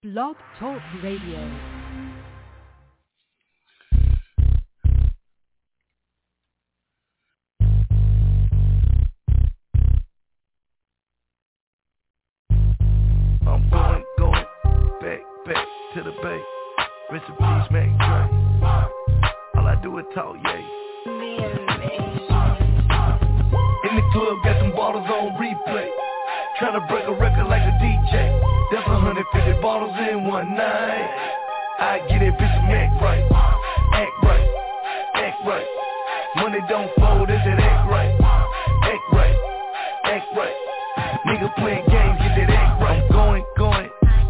Blog Talk Radio. I'm going back to the bay. Rest in peace, Mac Dre. All I do is talk, yay. In the club, got some bottles on replay. Tryna break a record like a DJ. That's 150 bottles in one night. I get it, bitch, act right. Act right, act right. Money don't fold, it's that act right. Act right, act right. Nigga playing games, get that act right. I'm going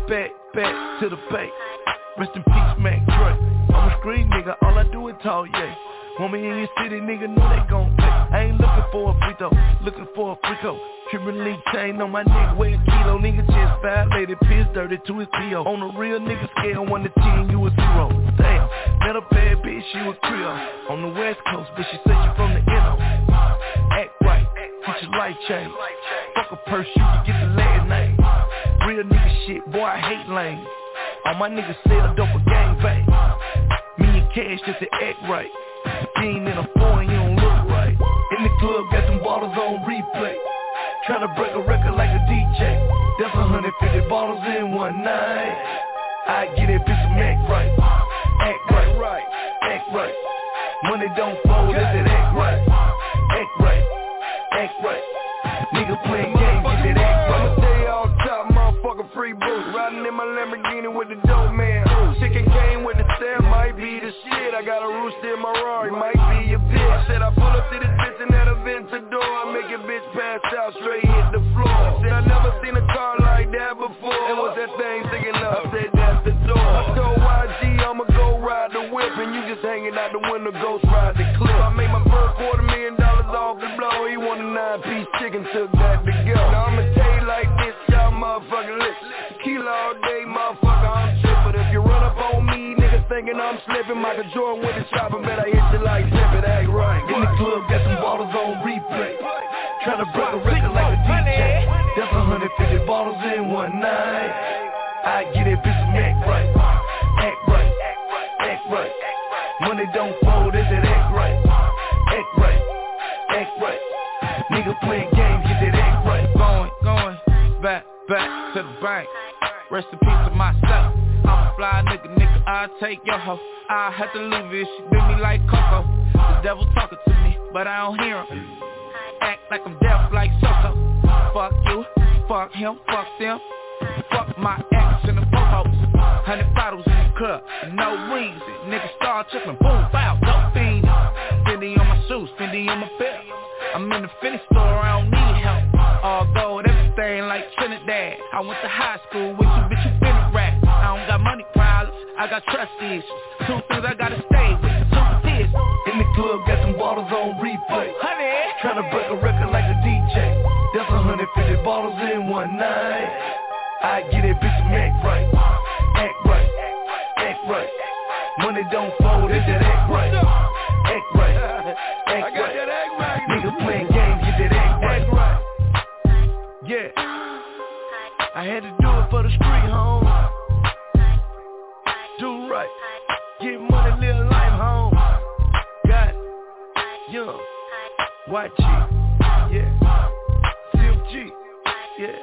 back to the bay. Rest in peace, Mac Dre. I'm a street nigga, all I do is talk, yeah. Want me in your city, nigga, know they gon' pay. I ain't looking for a free throw, looking for a free throw. Trippin' league chain on my nigga, weigh a kilo. Nigga just violated, piss dirty to his P.O. On a real nigga scale, 1 to 10, you a 0. Damn, met a bad bitch, she was Creole. On the west coast, but she said she from the NO. Act right, get your life change. Fuck a purse, you can get the last name. Real nigga shit, boy, I hate lanes. All my niggas sell dope for gangbang. Me and Cash just to act right. You ain't in a foreign, you don't look right. In the club, got some bottles on replay. Tryna break a record like a DJ. That's 150 bottles in one night. I get it, bitch, act right. Act right, act right. Money don't fold, it's that act right. Act right, act right. Nigga playing games, get that act right. I'ma stay on top, motherfucker, free boost. Riding in my Lamborghini with the dope man. Chicken game with the stamp, might be the shit. I got a rooster in my Rari, might be your bitch. I said I pull up to this bitch and at a Ventador. I make a bitch pass out, straight hit the floor. Said I never seen a car like that before. And what's that thing sticking up? I said that's the door. I told YG I'ma go ride the whip, and you just hanging out the window, ghost ride the clip. I made my first $250,000 off the blow. He want a 9-piece chicken, took that to go. Now I'ma tell you like this, y'all motherfucking listen. Tequila all day, motherfucker, I'm trippin'. But if you run up on me, niggas thinking I'm slipping. Michael Jordan with the chopper, bet I hit you like Pippin, act right. In the club, got some bottles on replay. Tryna break a record like a DJ. That's 150 bottles in one night. I get it, bitch, act right. Act right, act right. Money don't fold, it's that act right. Act right, act right. Nigga playing games, get that act right. Going back to the bank. Rest in peace to myself. I'm a fly nigga, I'll take your hoe. I'll have to leave it, she do me like Coco. The devil talking to me, but I don't hear him. Act like I'm deaf like Soso. Fuck you, fuck him, fuck them. Fuck my ex and the po-pos. 100 bottles in the club, no reason. Niggas start tripping, boom, bow, dope fiend. Fendi on my shoes, Fendi on my belt. I'm in the Fendi store, I don't need help. All gold, everything like Trinidad. I went to high school with you, bitch, you been a rat. I don't got money problems, I got trust issues. 2 things I gotta stay with, 2 kids. In the club, got some bottles on replay. Tryna break a record like a DJ. That's 150 bottles in one night. I get it, bitch, act right. Act right, act right. Money don't fold, it's that act right. Act right, act right. Nigga playing games, get that act right. Yeah, I had to do it for the street, home. Do right, get money, live life, home. Got young, YG, yeah, CMG, yeah.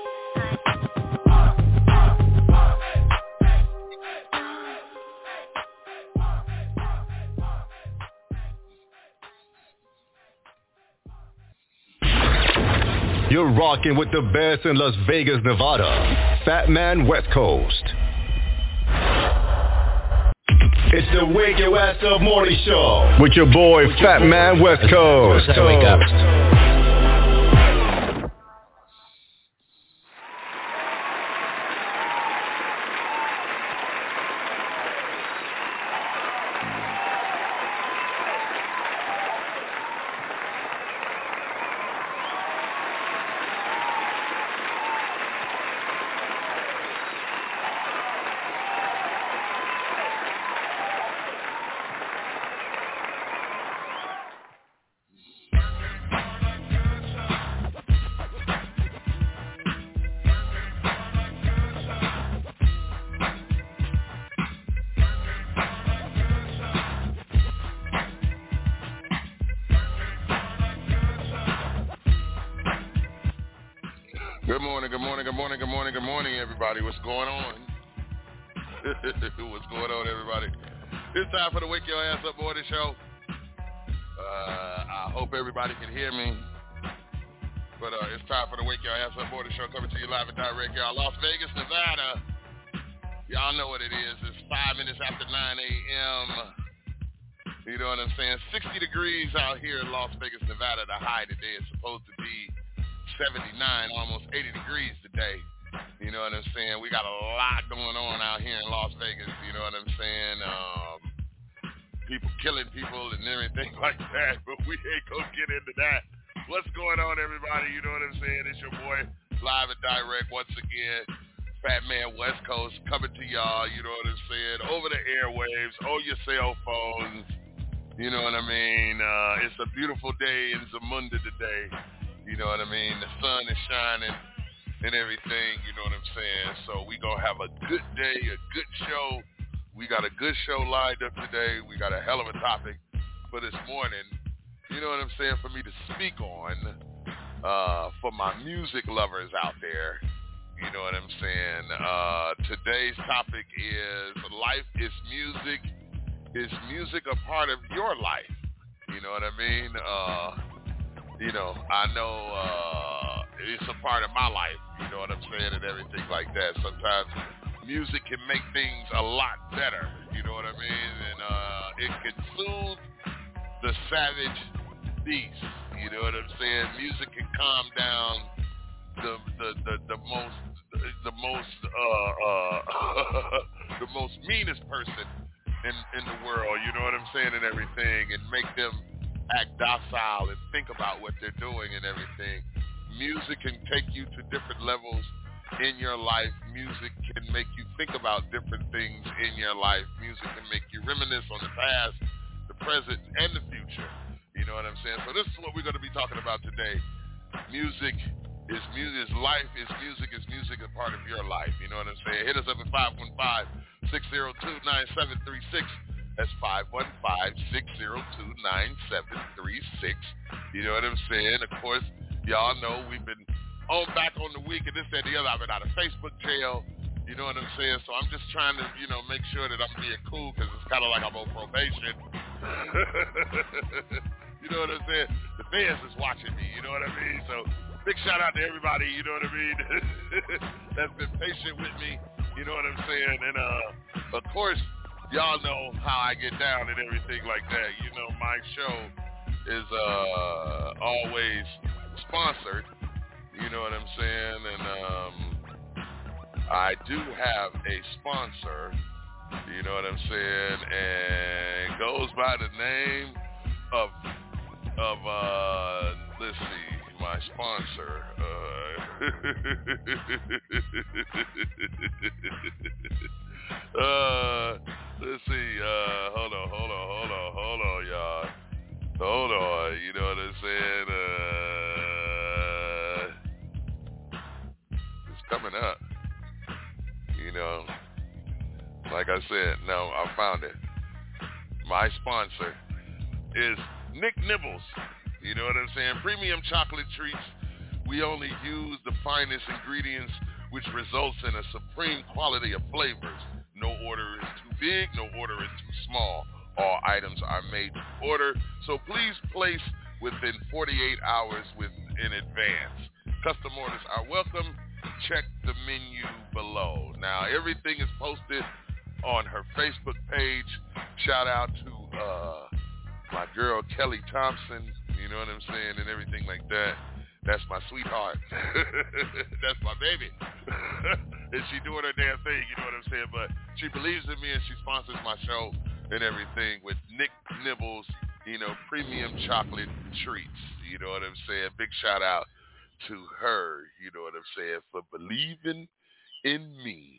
You're rocking with the best in Las Vegas, Nevada. Fat Man West Coast. It's the Wake Your Ass Up Morning Show with your boy Fat Man West Coast. Wake up. morning, everybody. What's going on? What's going on, everybody? It's time for the Wake Your Ass Up Morning Show. I hope everybody can hear me. But it's time for the Wake Your Ass Up Morning Show, coming to you live and direct, y'all. Las Vegas, Nevada. Y'all know what it is. It's 5 minutes after 9 a.m. You know what I'm saying? 60 degrees out here in Las Vegas, Nevada. The high today is supposed to be 79, almost 80 degrees today. You know what I'm saying? We got a lot going on out here in Las Vegas. You know what I'm saying? People killing people and everything like that. But we ain't gonna get into that. What's going on, everybody? You know what I'm saying? It's your boy, live and direct once again. Fat Man West Coast coming to y'all. You know what I'm saying? Over the airwaves, on your cell phones. You know what I mean? It's a beautiful day in Zamunda today. You know what I mean? The sun is shining and everything, you know what I'm saying? So we gonna have a good day, a good show. We got a good show lined up today. We got a hell of a topic for this morning, you know what I'm saying, for me to speak on, for my music lovers out there, you know what I'm saying? Today's topic is life is music. Is music a part of your life? You know what I mean? You know, I know it's a part of my life, you know what I'm saying, and everything like that. Sometimes music can make things a lot better, you know what I mean, and it can soothe the savage beast, you know what I'm saying. Music can calm down the most meanest person in the world, you know what I'm saying, and everything, and make them act docile and think about what they're doing and everything. Music can take you to different levels in your life. Music can make you think about different things in your life. Music can make you reminisce on the past, the present, and the future. You know what I'm saying? So this is what we're going to be talking about today. Music is music. Life is music. Is music a part of your life? You know what I'm saying? Hit us up at 515-602-9736. That's 515-602-9736. You know what I'm saying? Of course, y'all know we've been back on the week and this, that, and the other. I've been out of Facebook jail. You know what I'm saying? So I'm just trying to, you know, make sure that I'm being cool because it's kind of like I'm on probation. You know what I'm saying? The fans is watching me. You know what I mean? So big shout out to everybody. You know what I mean? That's been patient with me. You know what I'm saying? And of course, y'all know how I get down and everything like that. You know, my show is always sponsored. You know what I'm saying? And I do have a sponsor. You know what I'm saying? And goes by the name of let's see, my sponsor. Let's see, hold on, y'all. Hold on, you know what I'm saying? It's coming up. You know, like I said, no, I found it. My sponsor is Nick Nibbles. You know what I'm saying? Premium chocolate treats. We only use the finest ingredients, which results in a supreme quality of flavors. No order is too big, no order is too small. All items are made to order, so please place within 48 hours in advance. Custom orders are welcome. Check the menu below. Now, everything is posted on her Facebook page. Shout out to my girl Kelly Thompson, you know what I'm saying, and everything like that. That's my sweetheart. That's my baby. And she doing her damn thing, you know what I'm saying? But she believes in me and she sponsors my show and everything with Nick Nibbles, you know, premium chocolate treats. You know what I'm saying? Big shout out to her, you know what I'm saying, for believing in me.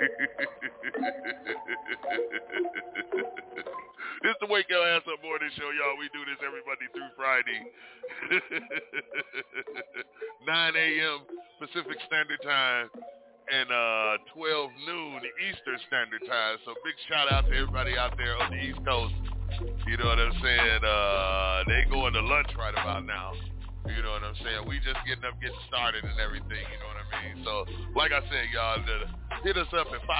It's the Wake Your Ass Up Morning Show, y'all. We do this every Monday through Friday. 9 a.m. Pacific Standard Time and 12 noon Eastern Standard Time. So big shout out to everybody out there on the East Coast. You know what I'm saying? They going to lunch right about now. You know what I'm saying? We just getting started and everything, you know what I mean? So, like I said, y'all, hit us up at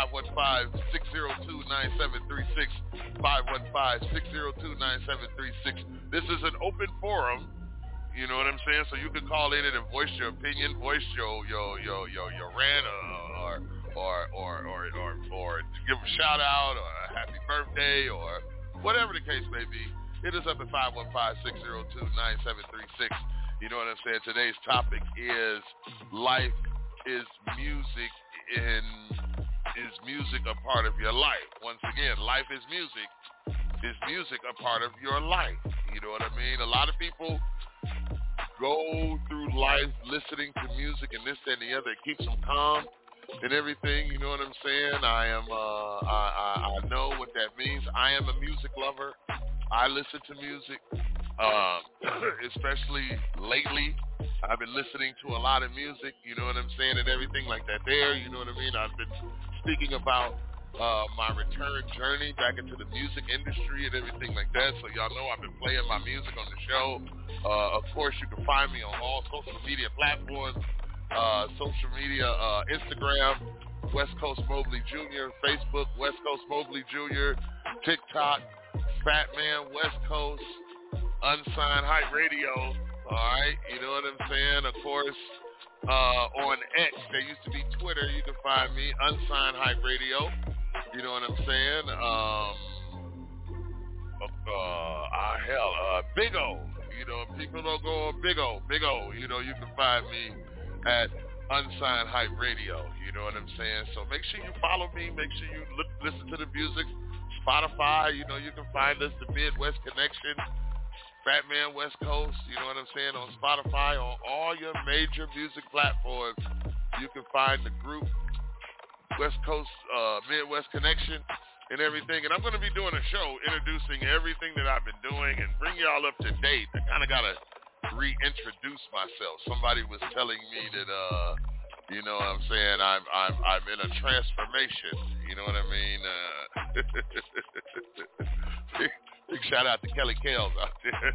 515-602-9736, 515-602-9736. This is an open forum, you know what I'm saying? So you can call in and voice your opinion, voice your rant, or give a shout out, or a happy birthday, or whatever the case may be. Hit us up at 515-602-9736. You know what I'm saying? Today's topic is life is music, and is music a part of your life? Once again, life is music. Is music a part of your life? You know what I mean? A lot of people go through life listening to music and this, that, and the other. It keeps them calm and everything. You know what I'm saying? I know what that means. I am a music lover. I listen to music, especially lately. I've been listening to a lot of music, you know what I'm saying, and everything like that there, you know what I mean? I've been speaking about my return journey back into the music industry and everything like that, so y'all know I've been playing my music on the show. Of course, you can find me on all social media platforms, Instagram, West Coast Mobley Jr., Facebook, West Coast Mobley Jr., TikTok, Fat Man West Coast, Unsigned Hype Radio, all right, you know what I'm saying? Of course, on X, there used to be Twitter, you can find me, Unsigned Hype Radio, you know what I'm saying? Big O, you know, people don't go on Big O, you know, you can find me at Unsigned Hype Radio, you know what I'm saying? So make sure you follow me, make sure you listen to the music. Spotify, you know, you can find us, the Midwest Connection, Fat Man West Coast, you know what I'm saying, on Spotify, on all your major music platforms. You can find the group West Coast, Midwest Connection and everything. And I'm going to be doing a show introducing everything that I've been doing and bring y'all up to date. I kind of got to reintroduce myself. Somebody was telling me that, you know what I'm saying, I'm in a transformation, you know what I mean? Big shout out to Kelly Kales out there.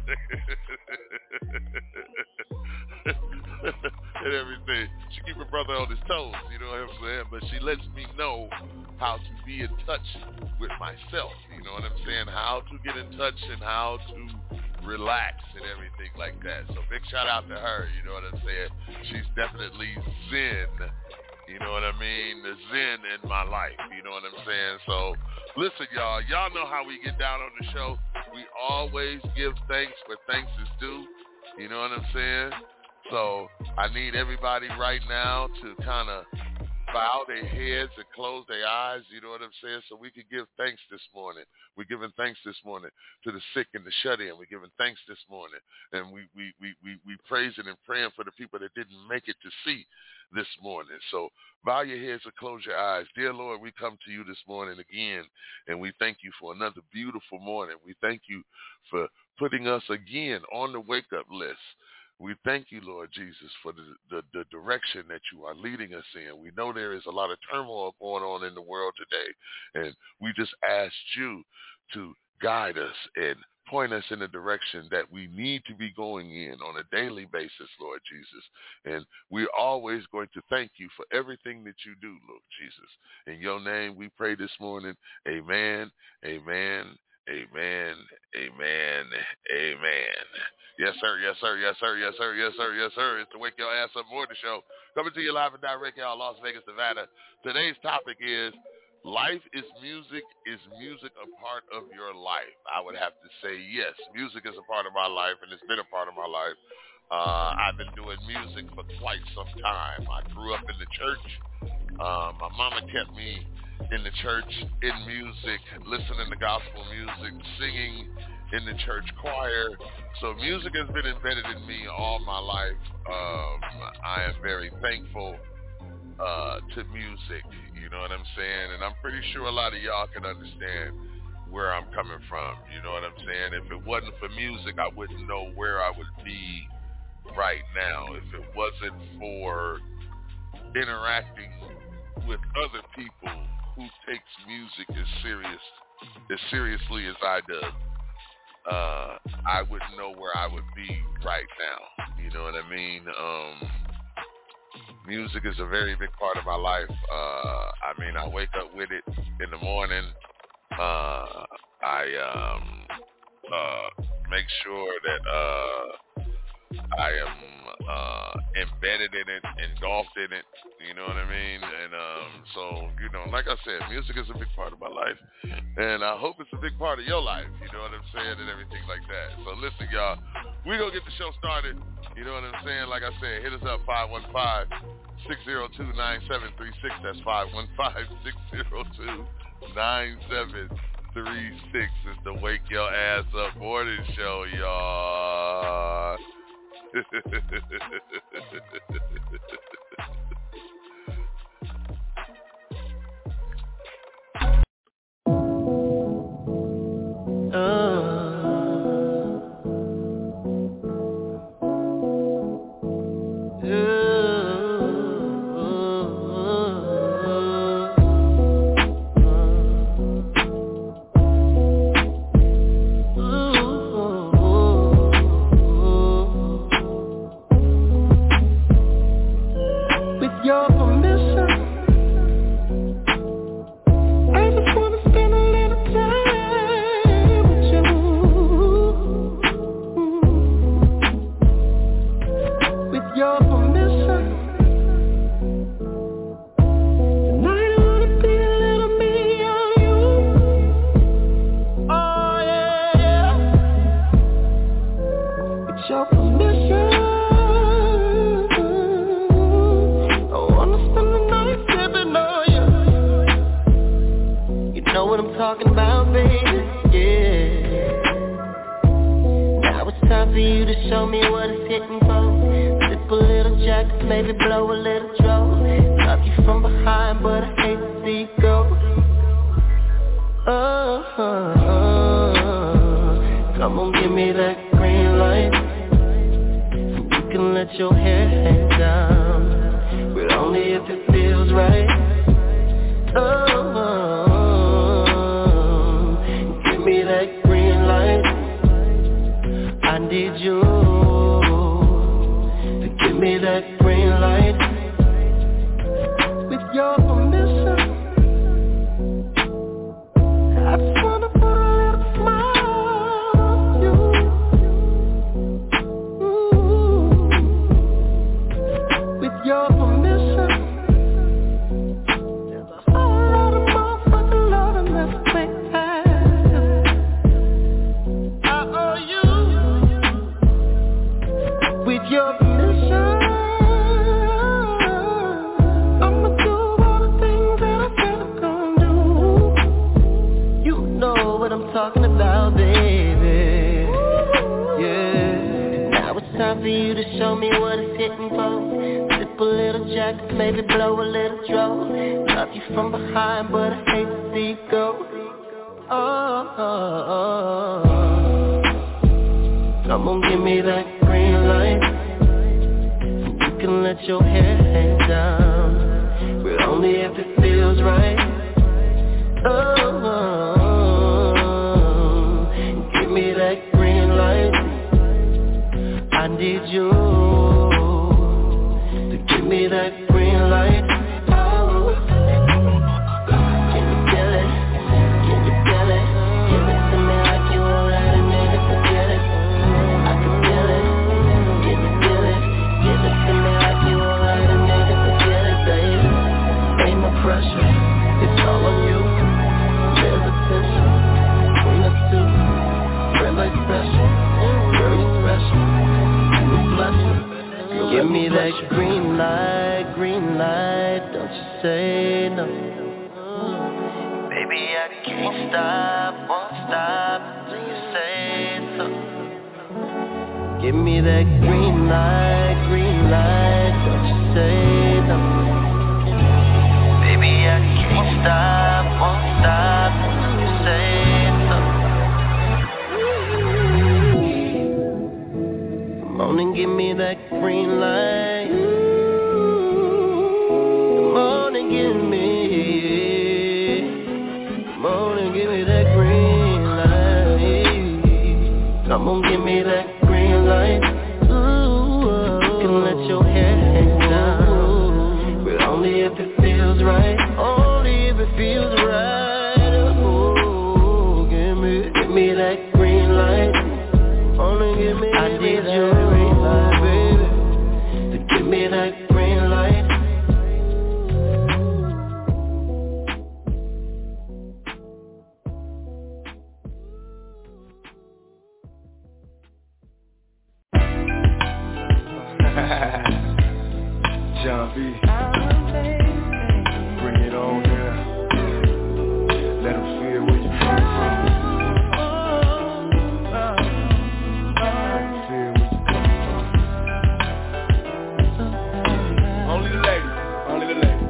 And everything. She keep her brother on his toes, you know what I'm saying? But she lets me know how to be in touch with myself, you know what I'm saying? How to get in touch and how to relax and everything like that. So big shout out to her, you know what I'm saying? She's definitely zen, you know what I mean? The zen in my life, you know what I'm saying? So listen, y'all know how we get down on the show. We always give thanks where thanks is due, you know what I'm saying? So I need everybody right now to kind of bow their heads and close their eyes, you know what I'm saying, so we can give thanks this morning. We're giving thanks this morning to the sick and the shut-in. We're giving thanks this morning. And we praising and praying for the people that didn't make it to see this morning. So bow your heads and close your eyes. Dear Lord, we come to you this morning again, and we thank you for another beautiful morning. We thank you for putting us again on the wake-up list. We thank you, Lord Jesus, for the direction that you are leading us in. We know there is a lot of turmoil going on in the world today, and we just asked you to guide us and point us in the direction that we need to be going in on a daily basis, Lord Jesus. And we're always going to thank you for everything that you do, Lord Jesus. In your name we pray this morning. Amen, amen, amen, amen, amen. Yes, sir, yes, sir, yes, sir, yes, sir, yes, sir, yes, sir. It's the Wake Your Ass Up Morning Show. Coming to you live and direct, y'all, Las Vegas, Nevada. Today's topic is life is music. Is music a part of your life? I would have to say yes. Music is a part of my life, and it's been a part of my life. I've been doing music for quite some time. I grew up in the church. My mama kept me in the church, in music, listening to gospel music, singing in the church choir. So music has been embedded in me all my life. I am very thankful to music, you know what I'm saying? And I'm pretty sure a lot of y'all can understand where I'm coming from, you know what I'm saying? If it wasn't for music, I wouldn't know where I would be right now. If it wasn't for interacting with other people who takes music as seriously as I do. I wouldn't know where I would be right now. You know what I mean? Music is a very big part of my life. I mean, I wake up with it in the morning. I make sure that I am embedded in it, engulfed in it, you know what I mean? And so, you know, like I said, music is a big part of my life, and I hope it's a big part of your life, you know what I'm saying, and everything like that. So listen, y'all, we're going to get the show started, you know what I'm saying? Like I said, hit us up, 515-602-9736. That's 515-602-9736. It's the Wake Your Ass Up morning show, y'all. Come on, give me that green light. Ooh, you can let your hair hang down, but only if it feels right. Only if it feels right. Ooh, give me that green light. Only give me that green light, baby. So give me that green light. John B. Bring it on now. Let them feel where you come from. Let them feel where you come from. Only the ladies. Only the ladies.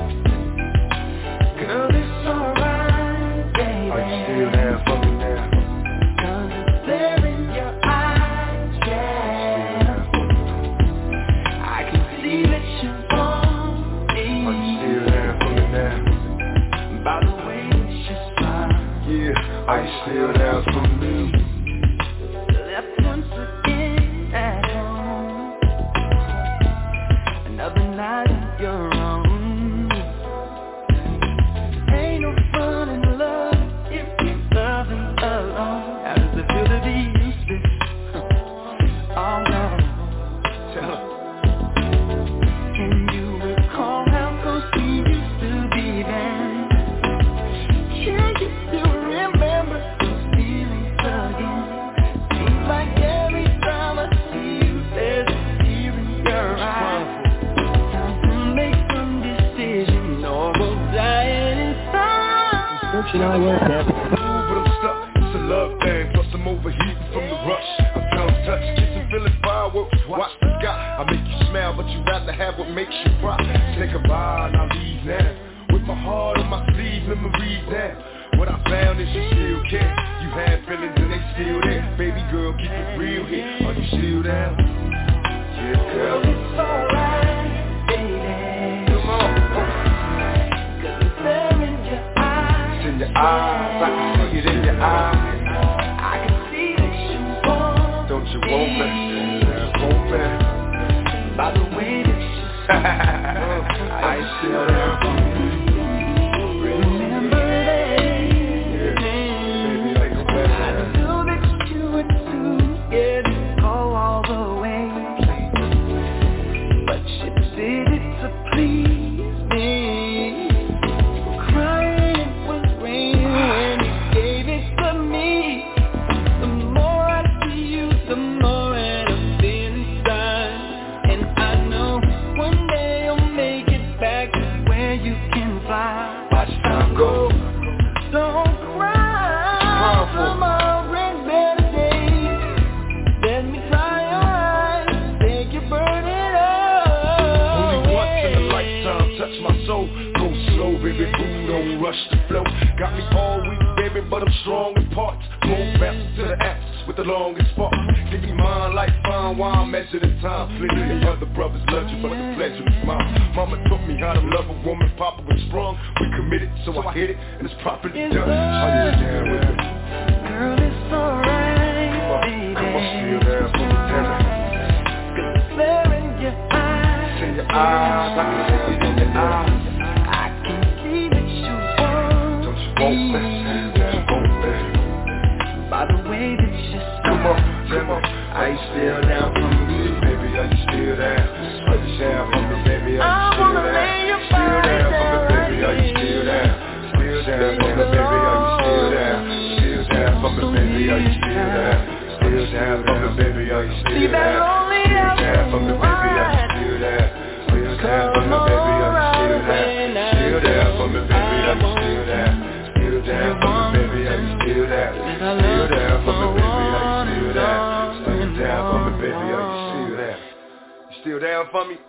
Girl, it's alright, baby. Are you still there for me now? Cause it's there in your eyes, yeah. I can see that you want me. Are you still there for me now? By the way that you smile. Yeah, are you still there for me? Left once again at home. Another night on your own. Ain't no fun in love if you're loving alone. How does it feel to be useless? Oh no. Tell her. Can you recall how close we used to be then? Can you still remember those feelings again? Seems like every time I see you, there's a tear in your eye. Time to make some decision or we'll die inside. Move, but I'm stuck. It's a love thing, plus I'm overheating from the rush. I'm tongue touch, kissing, feeling fireworks. Watch the sky. I make you smile, but you rather have what makes you cry. Say goodbye and I'll leave now. With my heart on my sleeve, memories now. What I found is you still care. You had feelings and they still there. Baby girl, keep it real here. Are you still there? Yeah, girl. It's alright, baby. Come on. Cause it's there in your eyes. It's in your eyes, I can see it in your eyes. I can see that you want. Don't you want me? Want me? By the way that you I ain't still there for me. remember that. Yeah, baby, I go back I knew that you were too scared to go all the way, but you did it to please me. Crying it was raining when you gave it to me. The more I see you, the more that I feel inside. And I know one day you'll make it back to where you can fly. Watch time go. Don't cry, tomorrow brings better days. Let me dry your eyes, take your burden up. Only once in a lifetime, touch my soul. Go slow, baby, boo, don't rush the flow. Got me all weak, baby, but I'm strong in parts. Roll bounce to the apps with the longest spark. Give me mine like fine wine, measured in time. Plenty of other brothers love you, but the pleasure is mine. Mama taught me how to love a woman, Papa was sprung. We committed, so I hit it, and it's properly done. Are you down with it? Girl, it's alright, baby. Come on, still there for me, tell me. Cause it's there in your eyes. It's in your eyes, I can see it in your eyes. I can see that you want. Don't you want me? Don't you want me? By the way that you Come on, come on. Are you still down for me, baby? Are you still there? Are you down for me, baby? Are you still there? Still down for me, baby? Are you still there? Still down for me, baby? Are you still there? Still down for me, baby? Are you still there? Still down for me, baby? Are you still there? Still down for me, baby? Are you still there? Still down for me, baby? Are you still there? Still down for me, baby? Are you still there? Still down for me, baby? Are you still there? Still down for me, baby? Are you still there? Still down for me, baby? Are you still there? You still down for me?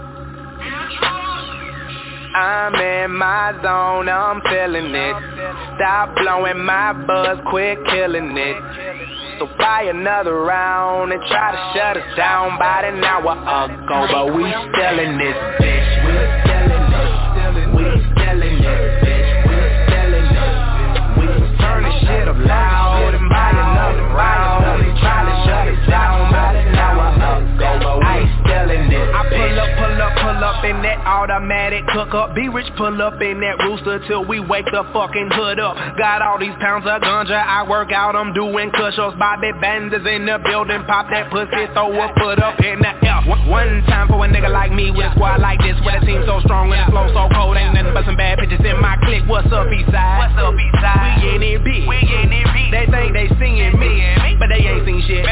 I'm in my zone, I'm feeling it. Stop blowing my buzz, quit killing it. So buy another round and try to shut us down about an hour ago. But we still in this bitch. We still in this. We still in this bitch. We still in this. We turn this shit up loud and buy another round and try to shut us down about an hour ago. But we still in this. I pull up in that automatic hookup. Be rich, pull up in that rooster till we wake the fucking hood up. Got all these pounds of ganja, I work out, I'm doing push-ups. Bobby Banders in the building, pop that pussy, throw a foot up in the air. One time for a nigga like me with a squad like this, with a team so strong and a flow so cold, ain't nothing but some bad bitches in my clique. What's up, Eastside? What's up, Eastside? We in it big. They think they seeing me, but they ain't seen shit.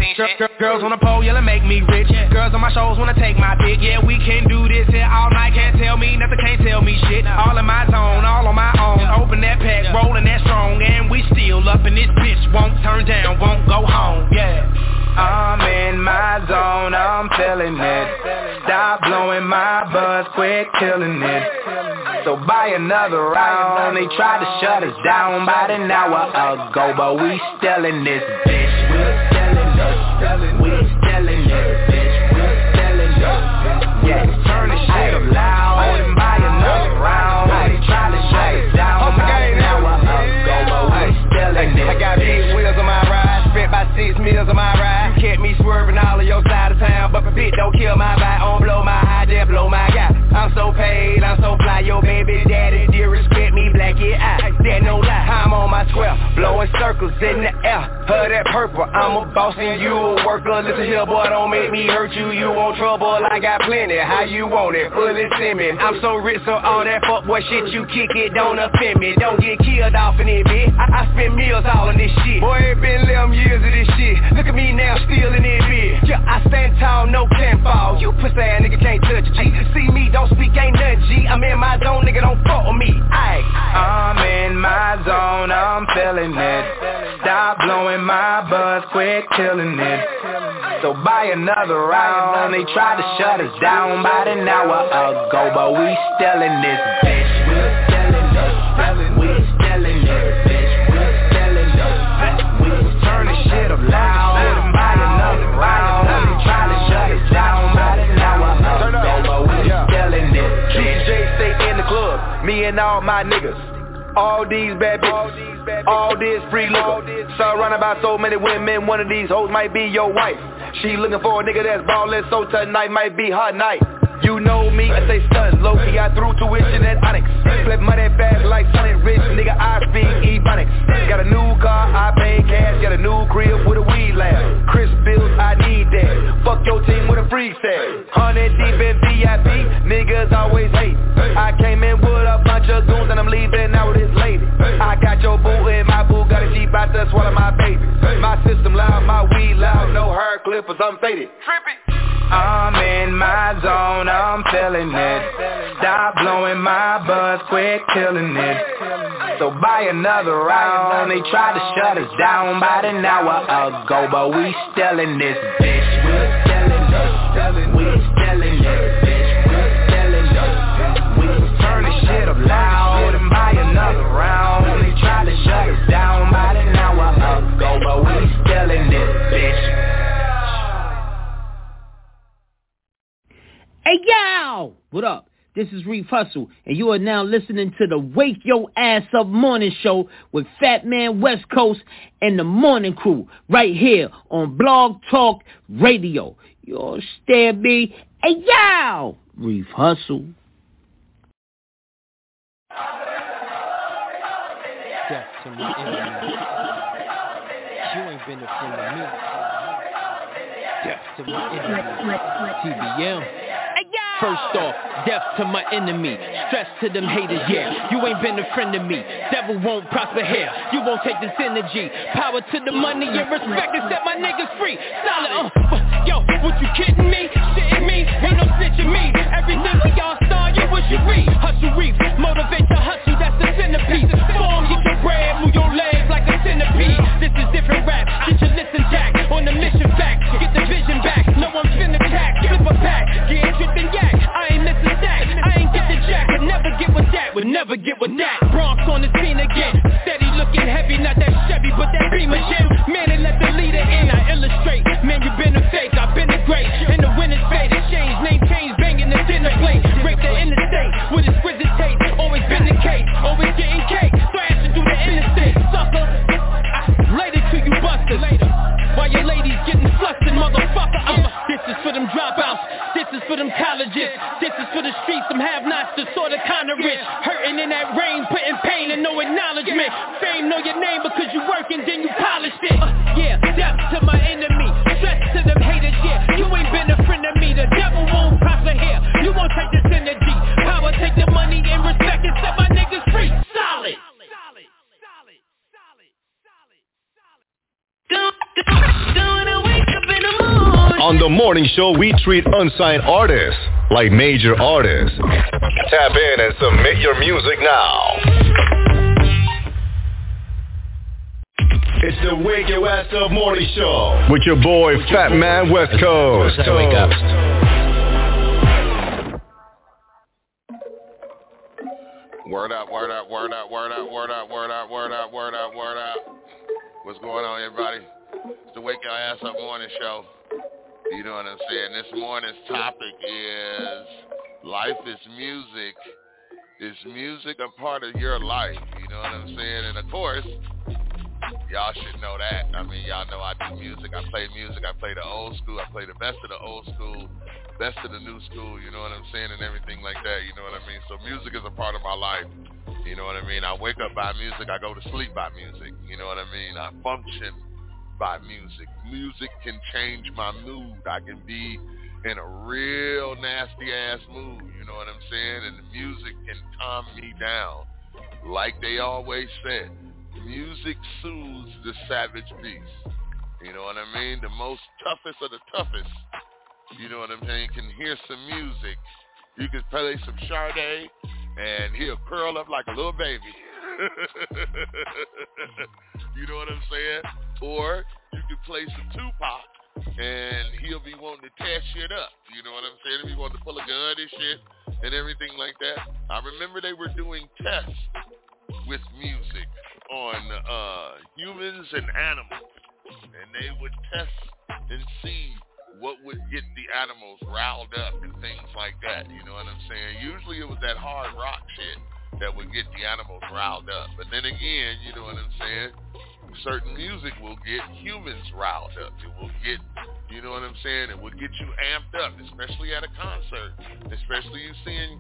Girls on the pole yelling make me rich. Girls on my shows wanna take my pick. Yeah, we can do this here all night. Can't tell me nothing, can't tell me shit. All in my zone, all on my own. Open that pack, rolling that strong, and we still up in this bitch. Won't turn down, won't go home. Yeah. I'm in my zone, I'm feeling it. Stop blowing my buzz, quit killing it. So buy another round. They tried to shut us down about an hour ago, but we still in this bitch. We still in this. We still in this bitch. We still in this. Yeah, turn the shit up loud and buy another round. They tried to shut us down about an hour ago, but we still in this. I got big wheels on my ride, spent about 6 meals on my ride. You kept me swerving all of your side of town, but the bitch don't kill my vibe. On blow my high, just blow my guy. I'm so paid, I'm so fly, your baby daddy dear respect me, black yeah I. That no lie, I'm on my square, blowing circles in the air. Her that purple, I'm a boss and you a worker. Listen here, boy, don't make me hurt you. You want trouble, I got plenty. How you want it? Fully simming. I'm so rich, so all that fuckboy shit you kick it don't offend me. Don't get killed off in it, bitch. I spend meals all in this shit. Boy, it been 11 years of this shit. Look at me now, still in it, bitch. Yeah, I stand tall, no can fall. You pussy ass nigga can't touch G. See me, don't speak, ain't nothing G. I'm in my zone, nigga, don't fuck with me. I'm in my zone, I'm feeling it. Stop blowing my buzz, quit killing it. So buy another round. They tried to shut us down about an hour ago, but we still in this bitch. We still in this. We still in this bitch. We still in this. We turn the shit up loud and buy another round. They tried to shut us down about an hour ago, but we still in this bitch. DJ stay in the club, me and all my niggas. All these bad bitches, all this free liquor. Surrounded by so many women, one of these hoes might be your wife. She looking for a nigga that's ballin', so tonight might be her night. You know me, I say stunts, low-key, I threw tuition at Onyx. Flip money fast like Sonic Rich, nigga, I speak Ebonics. Got a new car, I pay cash, got a new crib with a weed lab. Chris bills, I need that. Fuck your team with a freak set. 100 deep in VIP, niggas always hate. I came in with a bunch of goons and I'm leaving out with this lady. I got your boo and my boo got a Jeep out there swallow my baby. My system loud, my weed loud, no hair clippers, I'm faded. Trippy. I'm in my zone, I'm feeling it. Stop blowing my buzz, quit killing it. So buy another round. They tried to shut us down about an hour ago, but we still in this bitch. We still in this. We still in this bitch. We still in this. We turn the shit up loud and buy another round. They tried to shut us down about an hour ago, but we still in this bitch. Hey, yo! What up? This is Reef Hustle, and you are now listening to the Wake Your Ass Up Morning Show with Fat Man West Coast and the Morning Crew right here on Blog Talk Radio. You understand me? Hey, yo! Reef Hustle. Death to my enemy. You ain't been a friend of me. Death to my enemy. TBM. First off, death to my enemy. Stress to them haters, yeah. You ain't been a friend of me. Devil won't prosper here. You won't take this energy. Power to the money and respect and set my niggas free. Solid, yo, what you kidding me? Shitting me? Ain't no snitching me. Everything for y'all star, you what you read. Hustle reef, motivate to hustle, that's the centerpiece. Form, get your bread, move your legs like a centipede. This is different rap, get your listen jack. On the mission back, get the vision back. No one finna tack, flip a pack, get tripped and yak. I ain't missing that, I ain't get the jack. Would never get with that, would never get with that. Bronx on the scene again, work and then you polish it. Yeah, death to my enemy, stress to them haters, yeah. You ain't been a friend to me, the devil won't prosper here. You won't take this energy, power, take the money and respect and set my niggas free. Solid. On the morning show, we treat unsigned artists like major artists. Tap in and submit your music now. It's the Wake Your Ass Up Morning Show with your boy Fat Man West Coast. Word up, word up, word up, word up, word up, word up, word up, word up, word up. What's going on, everybody? It's the Wake Your Ass Up Morning Show. You know what I'm saying? This morning's topic is life is music. Is music a part of your life? You know what I'm saying? And of course, y'all should know that. I mean, y'all know I do music. I play music. I play the old school. I play the best of the old school, best of the new school, you know what I'm saying, and everything like that, you know what I mean? So music is a part of my life, you know what I mean? I wake up by music. I go to sleep by music, you know what I mean? I function by music. Music can change my mood. I can be in a real nasty ass mood, you know what I'm saying? And the music can calm me down. Like they always said, music soothes the savage beast. You know what I mean? The most toughest of the toughest, you know what I'm saying, can hear some music. You can play some Sade and he'll curl up like a little baby. You know what I'm saying? Or you can play some Tupac and he'll be wanting to tear shit up. You know what I'm saying? If he wanted to pull a gun and shit and everything like that. I remember they were doing tests with music on humans and animals. And they would test and see what would get the animals riled up and things like that. You know what I'm saying? Usually it was that hard rock shit that would get the animals riled up. But then again, you know what I'm saying, certain music will get humans riled up. It will get, you know what I'm saying, it will get you amped up, especially at a concert, especially you seeing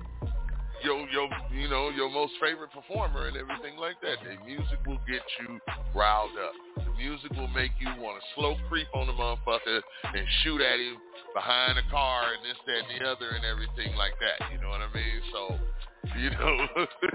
your most favorite performer and everything like that. The music will get you riled up. The music will make you want to slow creep on the motherfucker and shoot at him behind a car and this, that, and the other and everything like that. You know what I mean? So, you know,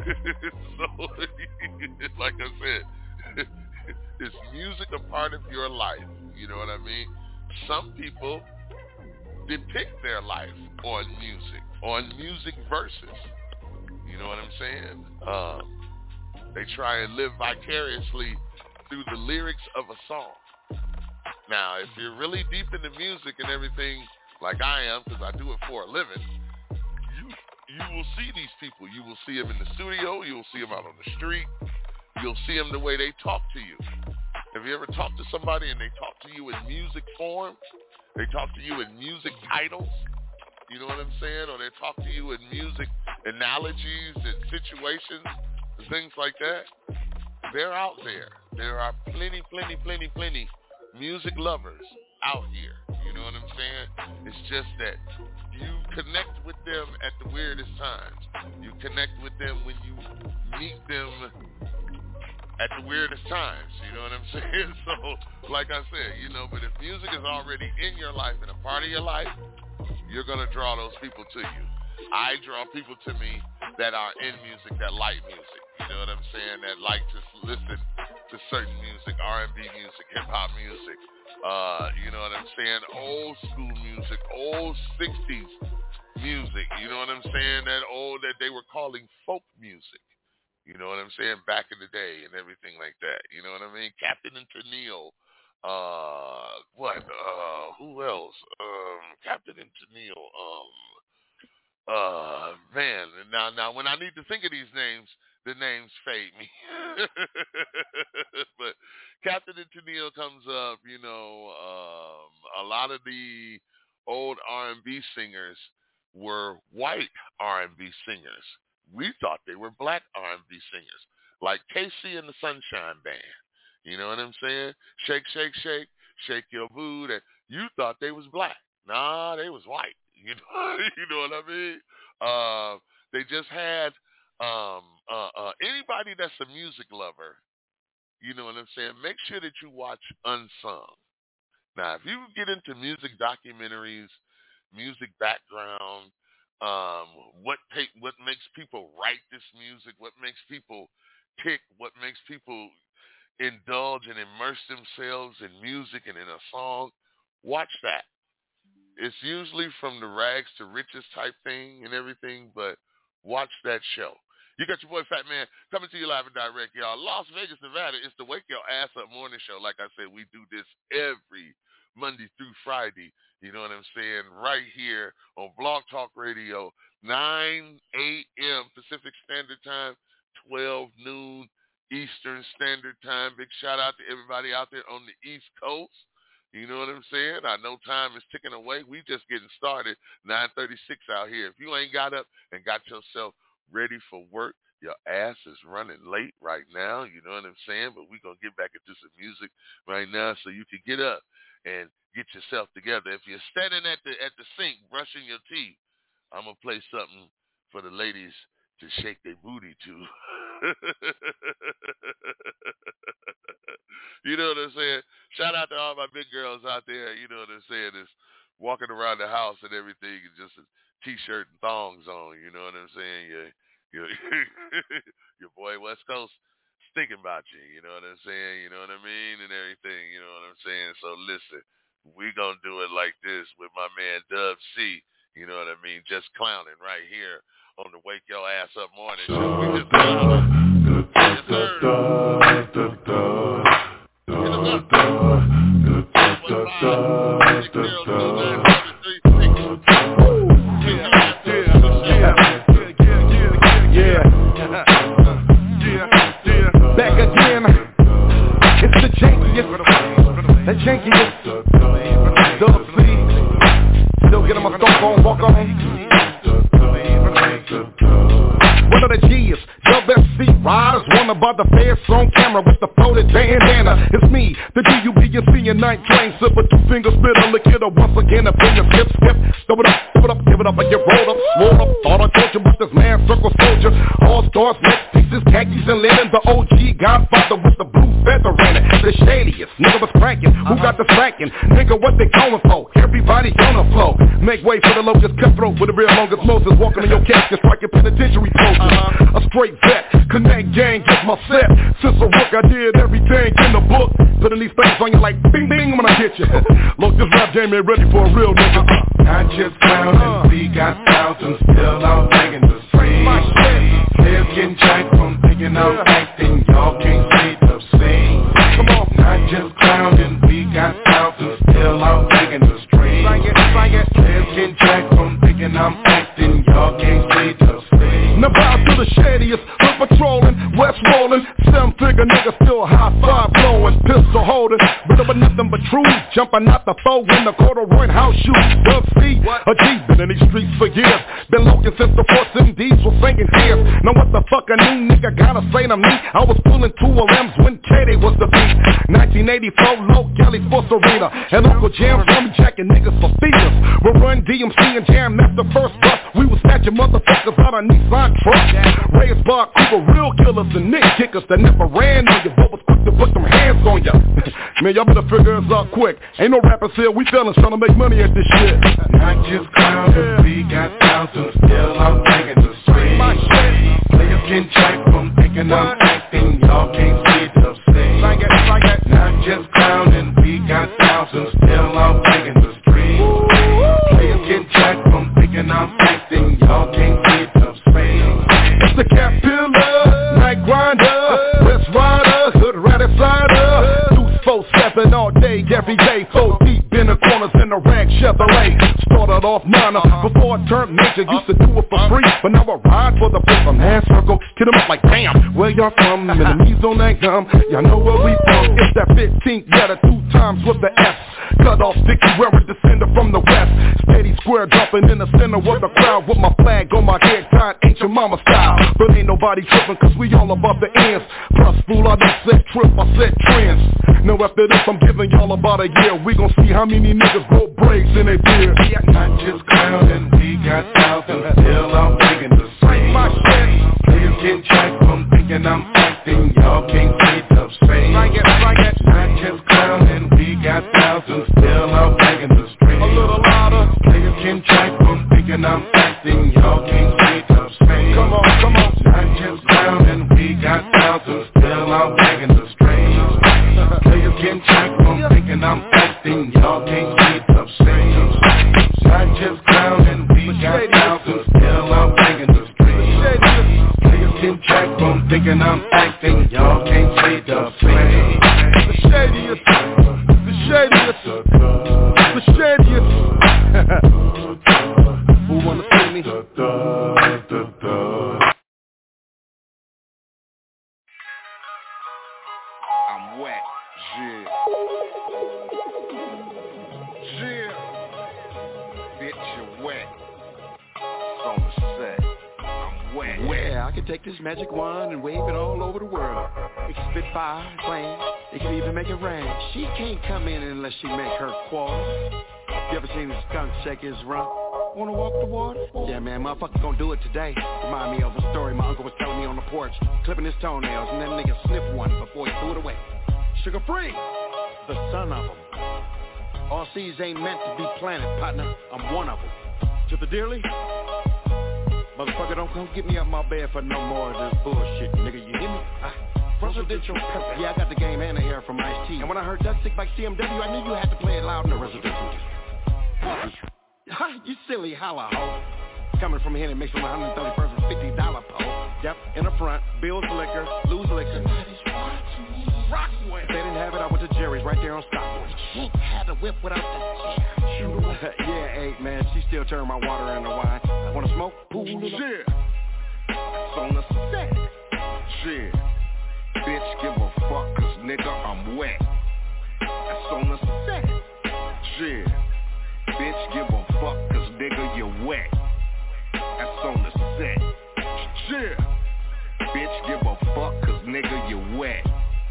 like I said, is music a part of your life? You know what I mean? Some people depict their life on music verses. You know what I'm saying? They try and live vicariously through the lyrics of a song. Now, if you're really deep into music and everything, like I am, because I do it for a living, you will see these people. You will see them in the studio. You'll see them out on the street. You'll see them the way they talk to you. Have you ever talked to somebody and they talk to you in music form? They talk to you in music titles? You know what I'm saying? Or they talk to you in music analogies and situations and things like that. They're out there. There are plenty music lovers out here. You know what I'm saying? It's just that you connect with them at the weirdest times. You connect with them when you meet them at the weirdest times. You know what I'm saying? So, like I said, you know, but if music is already in your life and a part of your life, you're going to draw those people to you. I draw people to me that are in music, that like music. You know what I'm saying? That like to listen to certain music, R&B music, hip-hop music. You know what I'm saying? Old school music, old 60s music. You know what I'm saying? That they were calling folk music. You know what I'm saying? Back in the day and everything like that. You know what I mean? Captain and Tennille. Who else? Captain and Tennille. Man. Now, when I need to think of these names, the names fade me. But Captain and Tennille comes up. You know, a lot of the old R&B singers were white R&B singers. We thought they were black R&B singers, like Casey and the Sunshine Band. You know what I'm saying? Shake, shake, shake, shake your booty. You thought they was black. Nah, they was white. You know what I mean? They just had anybody that's a music lover you know what I'm saying, make sure that you watch Unsung. Now, if you get into music documentaries, music background, what makes people write this music, what makes people pick, what makes people indulge and immerse themselves in music and in a song, watch that. It's usually from the rags to riches type thing and everything, but watch that show. You got your boy Fat Man coming to you live and direct, y'all. Las Vegas, Nevada. It's the Wake Your Ass Up morning show. Like I said, we do this every Monday through Friday. You know what I'm saying? Right here on Blog Talk Radio, 9 a.m. Pacific Standard Time, 12 noon Eastern Standard Time. Big shout out to everybody out there on the East Coast. You know what I'm saying? I know time is ticking away. We just getting started. 9:36 out here. If you ain't got up and got yourself ready for work, your ass is running late right now. You know what I'm saying? But we're going to get back into some music right now so you can get up and get yourself together. If you're standing at the sink brushing your teeth, I'm going to play something for the ladies to shake their booty to. You know what I'm saying? Shout out to all my big girls out there, you know what I'm saying, is walking around the house and everything and just a T-shirt and thongs on, you know what I'm saying? Your boy West Coast thinking about you, you know what I'm saying? You know what I mean? And everything, you know what I'm saying? So listen, we gonna do it like this with my man Dub C, you know what I mean? Just clowning right here on the Wake Your Ass Up morning show. We just clowning. Yes, sir. Back again. It's the jankiest. The jankiest. Dub C. Still get him a stomp on, walk on. One of the G's, WSC riders, one about the feds on camera with the folded bandana. It's me, the D-U-B-S-C and night train sipper, two fingers spit a lick it up once again, a finger skip, skip. Throw it up, give it up, and get rolled up, swole up. Thought I told you about this man, circle soldier. All stars, next pieces, khakis and linen. The OG Godfather with the blue feather in it. The shadiest, nigga was cranking. Who got the slacking? Nigga, what they going for? Everybody on the flow. Make way for the locust cutthroat with the real longest Moses. Walking in your casket, striking penitentiary closes. A straight vet, connect gang, get my set. Since a rook, I did everything in the book. Putting these things on you like bing bing when I hit you. Look, this rap game ain't ready for a real nigga. I just clowning, we got thousands still out begging the street. Players getting jacked from thinking I'm acting, y'all can't see the scene. Come on, not just clowning, we got thousands still out begging the street. Players getting jacked from thinking I'm acting, y'all can't see the scene. Now bow to the shadiest, we're patrolling, west rolling, seven-figure nigga still high-five blowing, pistol holding, but nothing but truth, jumping out the foe in the corduroy house shoes. Dub C, a G, been in these streets for years, been looking since the Force MDs was singing tears. Now what the fuck a new nigga gotta say to me? I was pulling 2 LMs when K-Day was the beat. 1984, low Kelly Sports Arena, and Uncle Jam told me jacking niggas for feeders. We'll run DMC and Jam after first bus, we was snatching motherfuckers out of Nissan trucks. Raised by Cougar, real killers and nick kickers that never ran on you, but was quick to put them hands on ya. Man, y'all better figure this out quick. Ain't no rappers here, we fellas trying to make money at this shit. Not just clowning, we got thousands still out begging the street. Players getting jacked from thinking I'm acting, y'all can't see the scene. Not just clowning, we got thousands still out begging the street. Players getting jacked from thinking I'm acting, y'all can't see the scene. It's the Cat Pillar, Night Grinder, West Rider, Hood Rat Insider. 247 all day, every day, 4 deep in the corners in the rag Chevrolet. Started off minor, before I turned major, used to do it for free, but now I ride for the place. I'm hand circle, hit them up like damn, where y'all from? Enemies on that gum, y'all know where we from. It's that 15th letter, 2 times with the S. Cut off sticky, wearing descender from the west. Steady square jumping in the center of the crowd with my flag on my head, tied ancient mama style. But ain't nobody tripping, cause we all above the ends. Plus, fool, I don't set trip, I set trends. Now after this, I'm giving y'all about a year. We gon' see how many niggas grow braids in their beard. Not just clowning, we got thousands still out begging the street. Players getting jacked from thinking I'm acting, y'all can't see the obscene. Not just clowning, we got thousands still out back in the street. A little louder. Niggas can track from thinking I'm acting, y'all can't see the obscene. Come on. Not just clowning, we got thousands still out back in the street. Niggas can track from thinking I'm acting, y'all can't see the obscene. Not just clowning, we got thousands still out back in the street. Niggas can track from thinking I'm acting, y'all can't see the obscene. The shadiest. Who wanna see me? I'm wet. Yeah. Bitch, you're wet. It's on the set. I'm wet. Yeah, I can take this magic wand and wave it all over the world. It can spit fire, flame. It can even make it rain. She can't come in unless she make her quarter. You ever seen a skunk shake his rump? Wanna walk the water? Yeah, man, motherfucker gonna do it today. Remind me of a story my uncle was telling me on the porch. Clipping his toenails and then nigga sniffed one before he threw it away. Sugar free, the son of them. All seeds ain't meant to be planted, partner. I'm one of them. To the dearly? Motherfucker, don't come get me up my bed for no more of this bullshit, nigga. You hear me? Residential purpose. Yeah, I got the game and the hair from Ice-T. And when I heard Duck Sick by CMW, I knew you had to play it loud in the residential. You silly holla ho. Coming from here and mixed with my 131st and $50 pole. Yep, in the front, Bill's liquor, Lou's liquor. Somebody's watching me. Rockwell. If they didn't have it, I went to Jerry's right there on Stockwood. You can't have a whip without the chair. Yeah, hey, man, she still turned my water into wine. Wanna smoke? Pool. Shit. It's on the set. Shit. Bitch, give a fuck, cause nigga, I'm wet. That's on the set. Shit. Bitch, give a fuck, cause nigga, you're wet. That's on the set. Shit. Bitch, give a fuck, cause nigga, you're wet.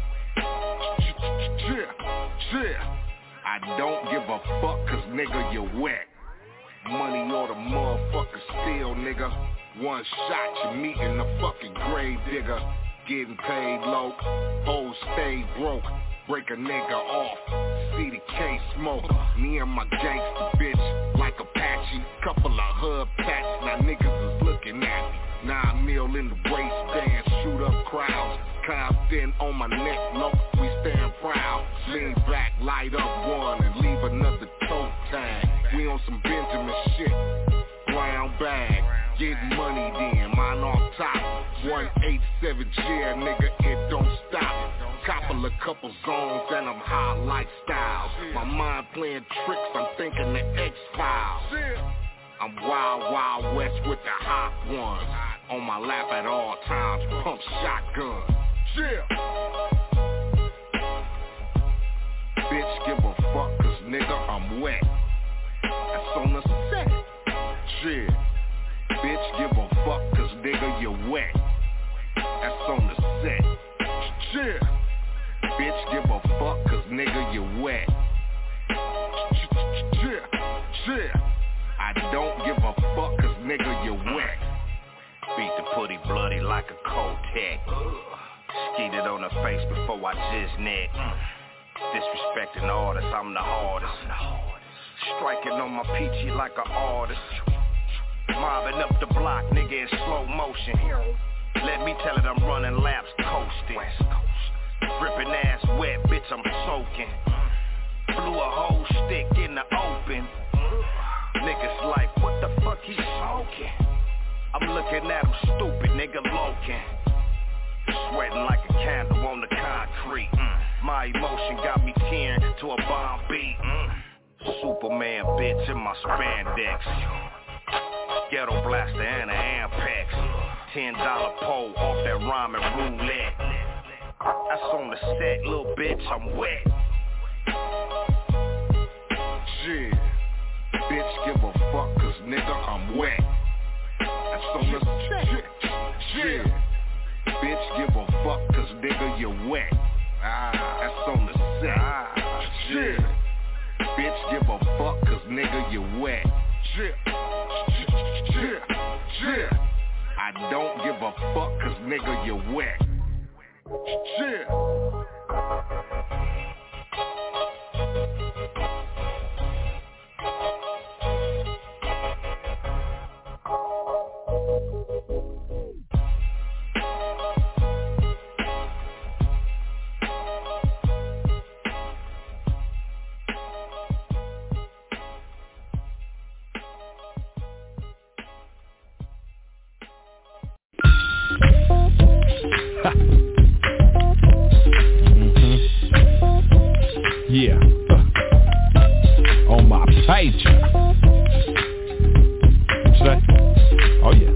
Shit. I don't give a fuck, cause nigga, you're wet. Money or the motherfucker steal, nigga. One shot, you meeting the fucking grave digger. Getting paid low, hoes stay broke. Break a nigga off, CDK smoke. Me and my gangsta bitch, like Apache. Couple of hub tats, now niggas is looking at me. 9 mil in the waistband, shoot up crowds. Compton on my neck, low, we stand proud. Lean back, light up one, and leave another toe tag. We on some Benjamin shit, brown bag. Getting money then, mine off top. 187 yeah, nigga, it don't stop. Couple zones and I'm high lifestyle. My mind playing tricks, I'm thinking the X-Files. I'm wild west with the hot ones. On my lap at all times, pump shotgun. Chill. Bitch, give a fuck, cause nigga, I'm wet. That's on the set. Chill. Bitch, give a fuck, cause nigga, you're wet. That's on the set. Chill. Bitch, give a fuck, cause nigga, you're wet. Chill. I don't give a fuck, cause nigga, you're wet. Beat the putty bloody like a Kotek. Skeeted on her face before I just net. Disrespecting artists, I'm the hardest. Striking on my peachy like an artist. Mobbing up the block, nigga, in slow motion. Let me tell it, I'm running laps, coasting. Dripping ass wet, bitch, I'm soaking. Blew a whole stick in the open. Niggas like, what the fuck he smoking? I'm looking at him stupid, nigga, loking. Sweating like a candle on the concrete. My emotion got me tearing to a bomb beat. Superman bitch in my spandex. Ghetto blaster and an Ampex. $10 pole off that rhyming roulette. That's on the set, little bitch, I'm wet. Shit. Bitch, give a fuck, cause nigga, I'm wet. That's on the set. Shit. Bitch, give a fuck, cause nigga, you're wet. That's on the set. Shit. Bitch, give a fuck, cause nigga, you're wet. Shit. I don't give a fuck, cause nigga, you're wet. Shit. Yeah. On my page. Say? Oh yeah.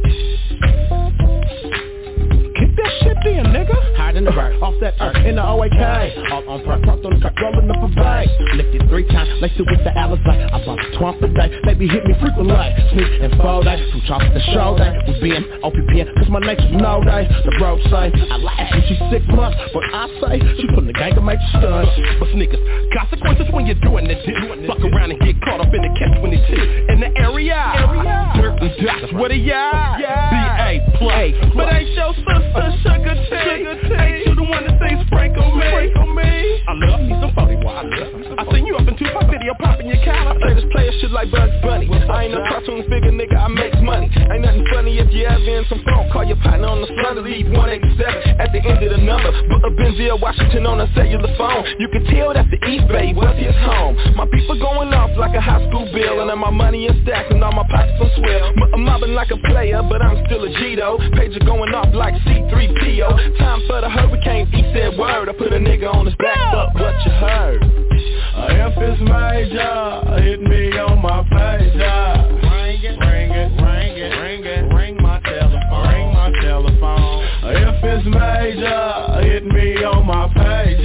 Kick that shit in, nigga. Hide in the bird, off that earth, in the OAK. All on front, parked on the cut, rolling up a bag. Lifted 3 times, laced it with the Alizé. I bought 12 a day, baby hit me frequently. Sneak and fold day, from chocolate to show day. We being OPPN, cause my nature's no day. The bro say, I laugh when she's 6 months. But I say, she put in the gang to make you stun. But sneakers, consequences when you're doing this shit. Fuck around and get caught up in the catch-22. In the area. Dirt and dots, what are y'all? B.A. play. But ain't your sister sugar T. Ain't you the one that say sprinkle me? I love me some 41. I seen you up in Tupac video popping your collar. I play this player shit like Bugs Bunny. I ain't no cartoon figure, nigga, I make money. Ain't nothing funny if you ever in some phone. Call your partner on the front of leave 187 at the end of the number. But a Benzia Washington on a cellular phone. You can tell that the East Bay was his home. My people going off like a high school bill. And all my money in stacks and all my pockets on swell. I'm mobbing like a player, but I'm still a G-though. Pager going off like C3PO. Time for the hurricane, he said word. I put a nigga on his back, fuck what you heard. If it's major, hit me on my page. Ring my telephone. If it's major, hit me on my page.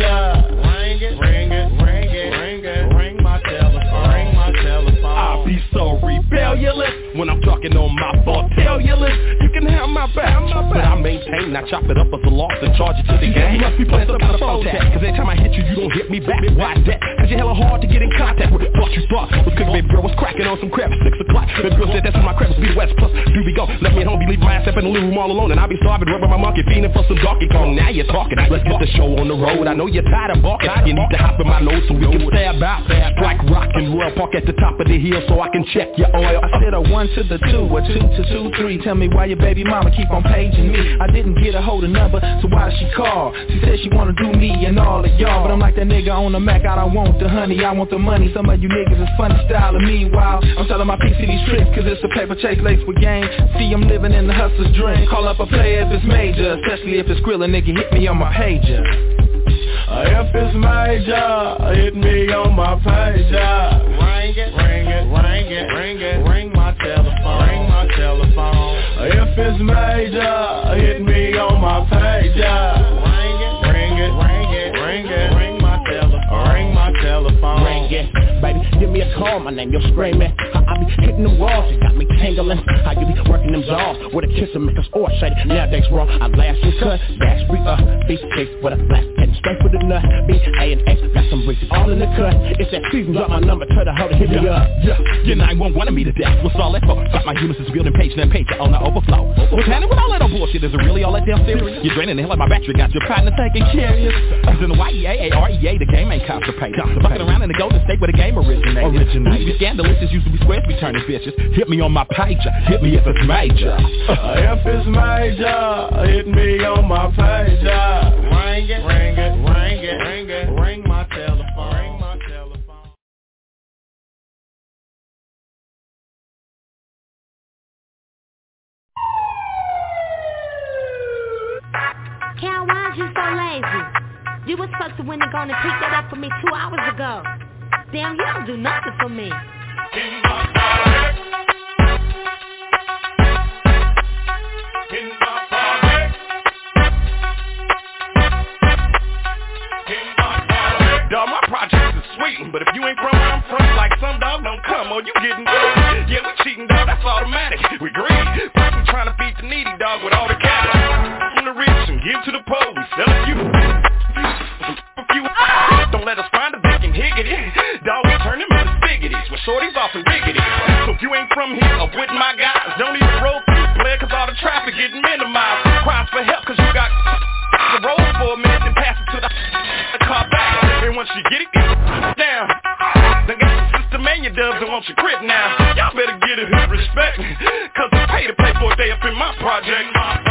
Ring my telephone. I'll be so rebellious when I'm talking on my fortellulous. You can have my back, but I maintain, I chop it up as a loss and charge it to the game. You must be playing some kind of phone tag, cause every time I hit you, you don't hit me back. Why that? Cause you're hella hard to get in contact with. What you thought was cooking, baby girl was cracking on some crap at 6 o'clock. Baby girl said that's when my crap was be the West plus do we go. Let me at home, be leaving my ass up in the living room all alone. And I'll be starving, rubbing my monkey, feeding for some Donkey Kong. Now you're talking, let's get the show on the road. I know you're tired of balking. You need to hop in my load so we can stab out. Strike rock and roll, park at the top of the hill so I can check your oil. I said a 1 to the 2, a 2 to 2, 3. Tell me why your baby mama keep on paging me. I didn't get a hold of number, so why did she call? She said she wanna do me and all of y'all, but I'm like that nigga on the Mac. I don't want the honey, I want the money. Some of you niggas is funny style of me. While I'm selling my PC these tricks, cause it's a paper chase laced with game. See, I'm living in the hustler's dream. Call up a player if it's major, especially if it's Skrilla, nigga, hit me on my pager. If it's major, hit me on my page. Ring my telephone. If it's major, hit me on my page. Ring my telephone. Ring it, baby, give me a call, my name, you're screaming. I be hitting the walls, it got me tingling. How you be working them jaws with a kiss and make us all shady. Nowadays raw, I last and cut. Dash beef cakes with a blast, heading straight for the nut. B-A and X, got some breezes all in the cut. It's that season, drop my number, tell the hoe to hit me up. Your 911 me to death, what's all that for? Got my Ulysses building page, then page on the overflow. What's happening with all that old bullshit? Is it really all that damn serious? You're draining the hell out of my battery, got your partner taking curious. Cause in the YEA, the game ain't constipated. Fucking around in the Golden State where the game originated. We scandalous, used to be squares, we turning bitches. Hit me on my pager, hit me if it's major. If it's major, hit me on my page. Ring my telephone. Cal, why is you so lazy? You was supposed to when they're gonna pick that up for me 2 hours ago. Damn, you don't do nothing for me. Dog, my project is sweet, but if you ain't from where I'm from, like some dog don't come, or you getting dirty. Yeah, we cheating, dog, that's automatic. We greedy, plus we trying to feed the needy, dog, with all the cash. From the rich and give to the poor, we sell a few. Don't let us find a bacon higgity. Dog, we turn them into spaghettis with shorties off and riggedy. So if you ain't from here or with my guys, don't even roll through the player, cause all the traffic getting minimized. Cries for help cause you got the roll for a minute and pass it to the Down. They got the system and your dubs that want your crit now. Y'all better get it hood respect, cause it's pay to play for a day up in my project.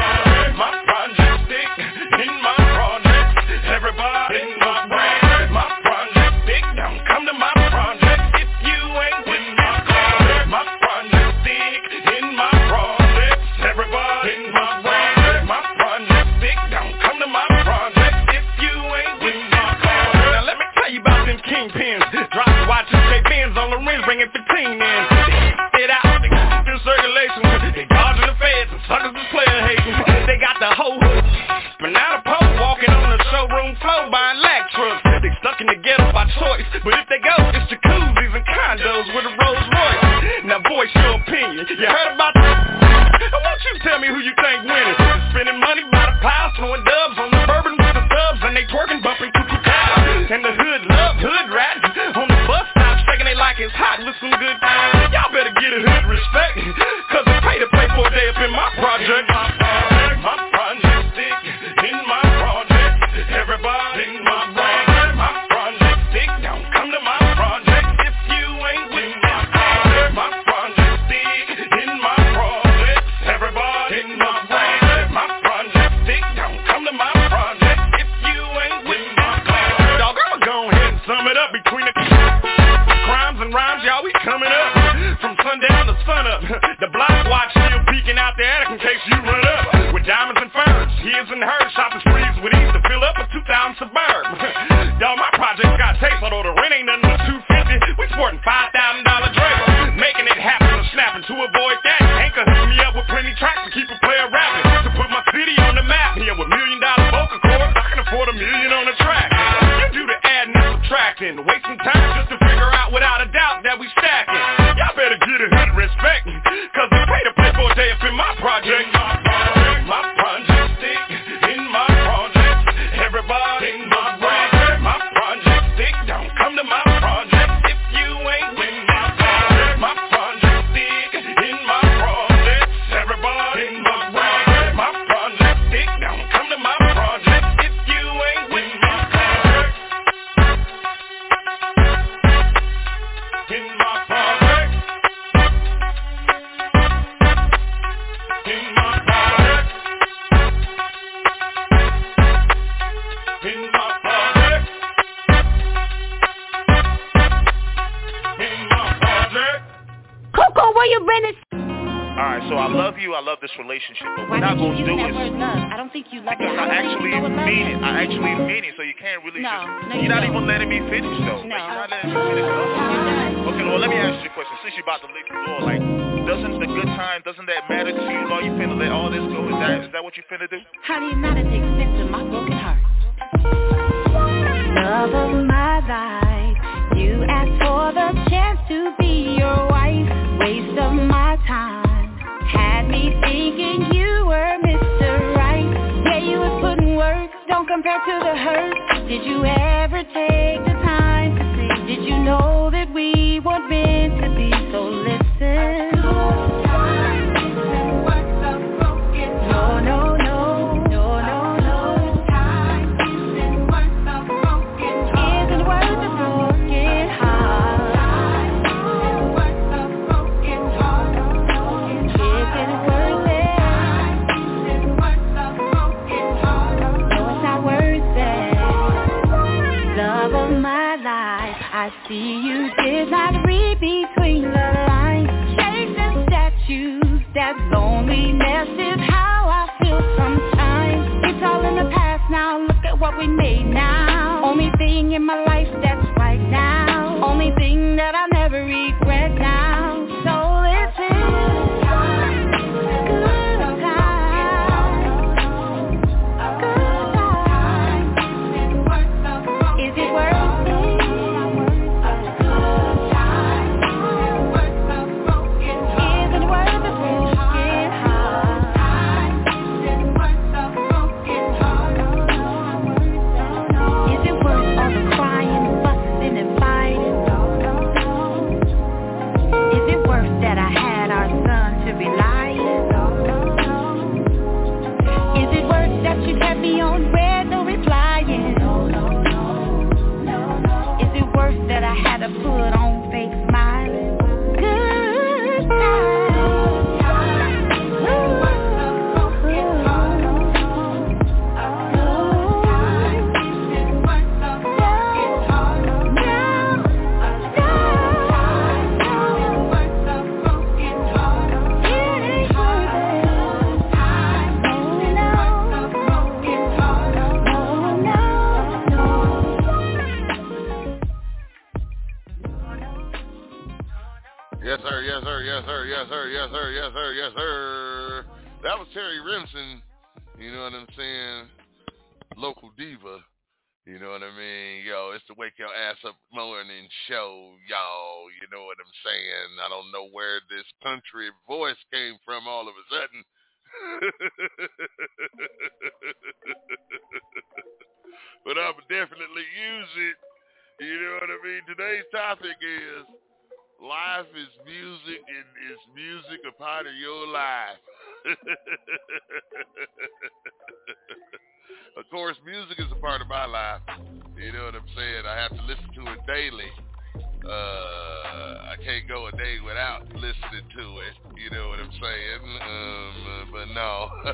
My project stick in my project. Everybody in my brand. My project stick, don't come to my project if you ain't with my project. My project stick in my project. Everybody in my brand. My project stick, don't come to my project if you ain't with my project. Now let me tell you about them kingpins. Drop the Y2K Benz on the rims, bringing 15 in. It out, they got in circulation. They dodging the feds and suckers is player hating. They got the whole hood, but now the pole walking on the showroom floor buying lack trucks. They stuck in the ghetto by choice, but if they go, it's jacuzzis and condos with a Rolls Royce. Now voice your opinion. You heard about the I want you to tell me who you think winning. Spending money by the piles, throwing dubs on the bourbon with the subs, and they twerking, bumping cuckoo cows. And the hood love hood rats on the bus stop, shaking it like it's hot with some good times. Y'all better get it hood respect, cause it's pay to play for a day up in my project. My project stick in my project. Everybody in my project. My project stick, don't come to my project if you ain't with my project. My project stick in my project. Everybody in my project. My project stick, don't come to my project if you ain't with my project. Dog, I'ma go ahead and sum it up between the crimes and rhymes, y'all, we coming up from sundown to sunup. The block watch still peeking out the attic in case you run up with diamonds and furs, his and hers, shopping sprees with ease to fill up a 2,000 Suburb. Dog, my project got taste, although the rent ain't nothing but $250. We sporting $5,000 Drake, making it happen or snapping to avoid that. Anchor hooked me up with plenty tracks to keep a player rapping, to put my city on the map. Here with $1 million vocal cords, I can afford $1 million on the track. You do the adding and subtracting, wasting time just to figure out without a doubt that we stacking. Y'all better get it hood respect, cause it's pay to play for a day up in my project. My project stick in my project. Everybody in my project. My project stick, don't come to my project if you ain't with my project. My project stick in my project. Everybody in my project. My project stick, don't come to my project if you ain't with my project. In my project. In my project. In my project. In my project. Coco, where you been? Alright, so I love you, I love this relationship, but we're not going to do it. I don't think you love it. Because I actually mean it, so you can't really you're not even letting me finish though. No. You're not letting me finish though. Okay, well let me ask you a question. Since you're about to leave the door, like, doesn't the good time, doesn't that matter to you? Are you finna let all this go? Is that what you finna do? How do you not at the expense of my broken heart? Love of my life, you asked for the chance to be your wife. Waste of my time had me thinking you were Mr. Right. Yeah, you was putting work, don't compare to the hurt. Did you ever take the time to see? Did you know that we weren't meant to be? So listen. No, no, no, no, no, no. Isn't worth the broken heart. I see you did not read between the lines. Chasing statues, that loneliness is how I feel sometimes. It's all in the past now, look at what we made now. Only thing in my life that's right now. Only thing that I'll never regret now. So listen. Crying that I had to put on fake smiling. Good times. Yes, sir, yes, sir, yes, sir, yes, sir, yes, sir, yes, sir, yes, sir. That was Terry Remsen, you know what I'm saying? Local diva, you know what I mean? Yo, it's the Wake Your Ass Up Morning Show, y'all, you know what I'm saying? I don't know where this country voice came from all of a sudden. But I would definitely use it, you know what I mean? Today's topic is life is music, and is music a part of your life? Of course, music is a part of my life. You know what I'm saying? I have to listen to it daily. I can't go a day without listening to it. You know what I'm saying? But no.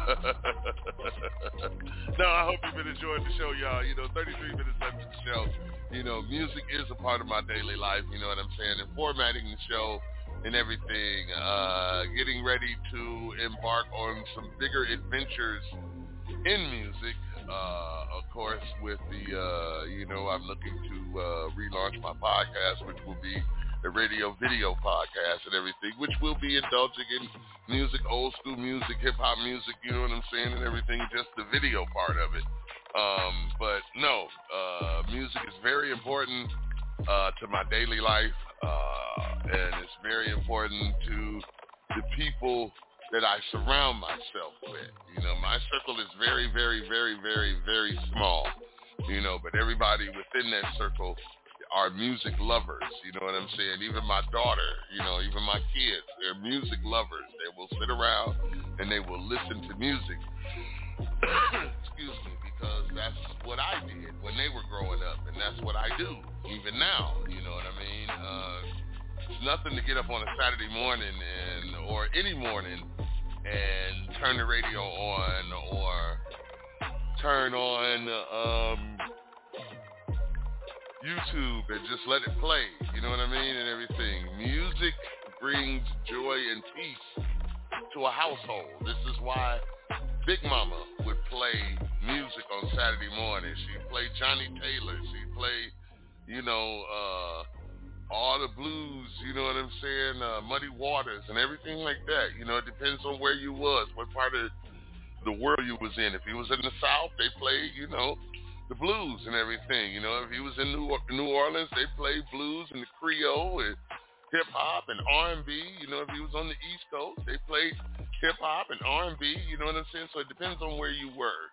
No, I hope you've been enjoying the show, y'all. You know, 33 minutes left of the show. You know, music is a part of my daily life, you know what I'm saying? And formatting the show and everything, getting ready to embark on some bigger adventures in music. Of course, with the, you know, I'm looking to relaunch my podcast, which will be a radio video podcast and everything, which will be indulging in music, old school music, hip-hop music, you know what I'm saying, and everything, just the video part of it. But no, music is very important to my daily life, and it's very important to the people that I surround myself with. You know, my circle is very, very, very, very, very small, you know, but everybody within that circle are music lovers, you know what I'm saying? Even my daughter, you know, even my kids, they're music lovers. They will sit around and they will listen to music. Excuse me, because that's what I did when they were growing up, and that's what I do even now, you know what I mean? It's nothing to get up on a Saturday morning or any morning and turn the radio on or turn on YouTube and just let it play, you know what I mean, and everything. Music brings joy and peace to a household. This is why Big Mama would play music on Saturday morning. She'd play Johnny Taylor. She'd play, you know, all the blues, you know what I'm saying, Muddy Waters and everything like that. You know, it depends on where you was, what part of the world you was in. If you was in the South, they played, you know, the blues and everything. You know, if he was in New Orleans, they played blues and the Creole and hip-hop and R&B. You know, if he was on the East Coast, they played hip-hop and R&B. You know what I'm saying? So it depends on where you were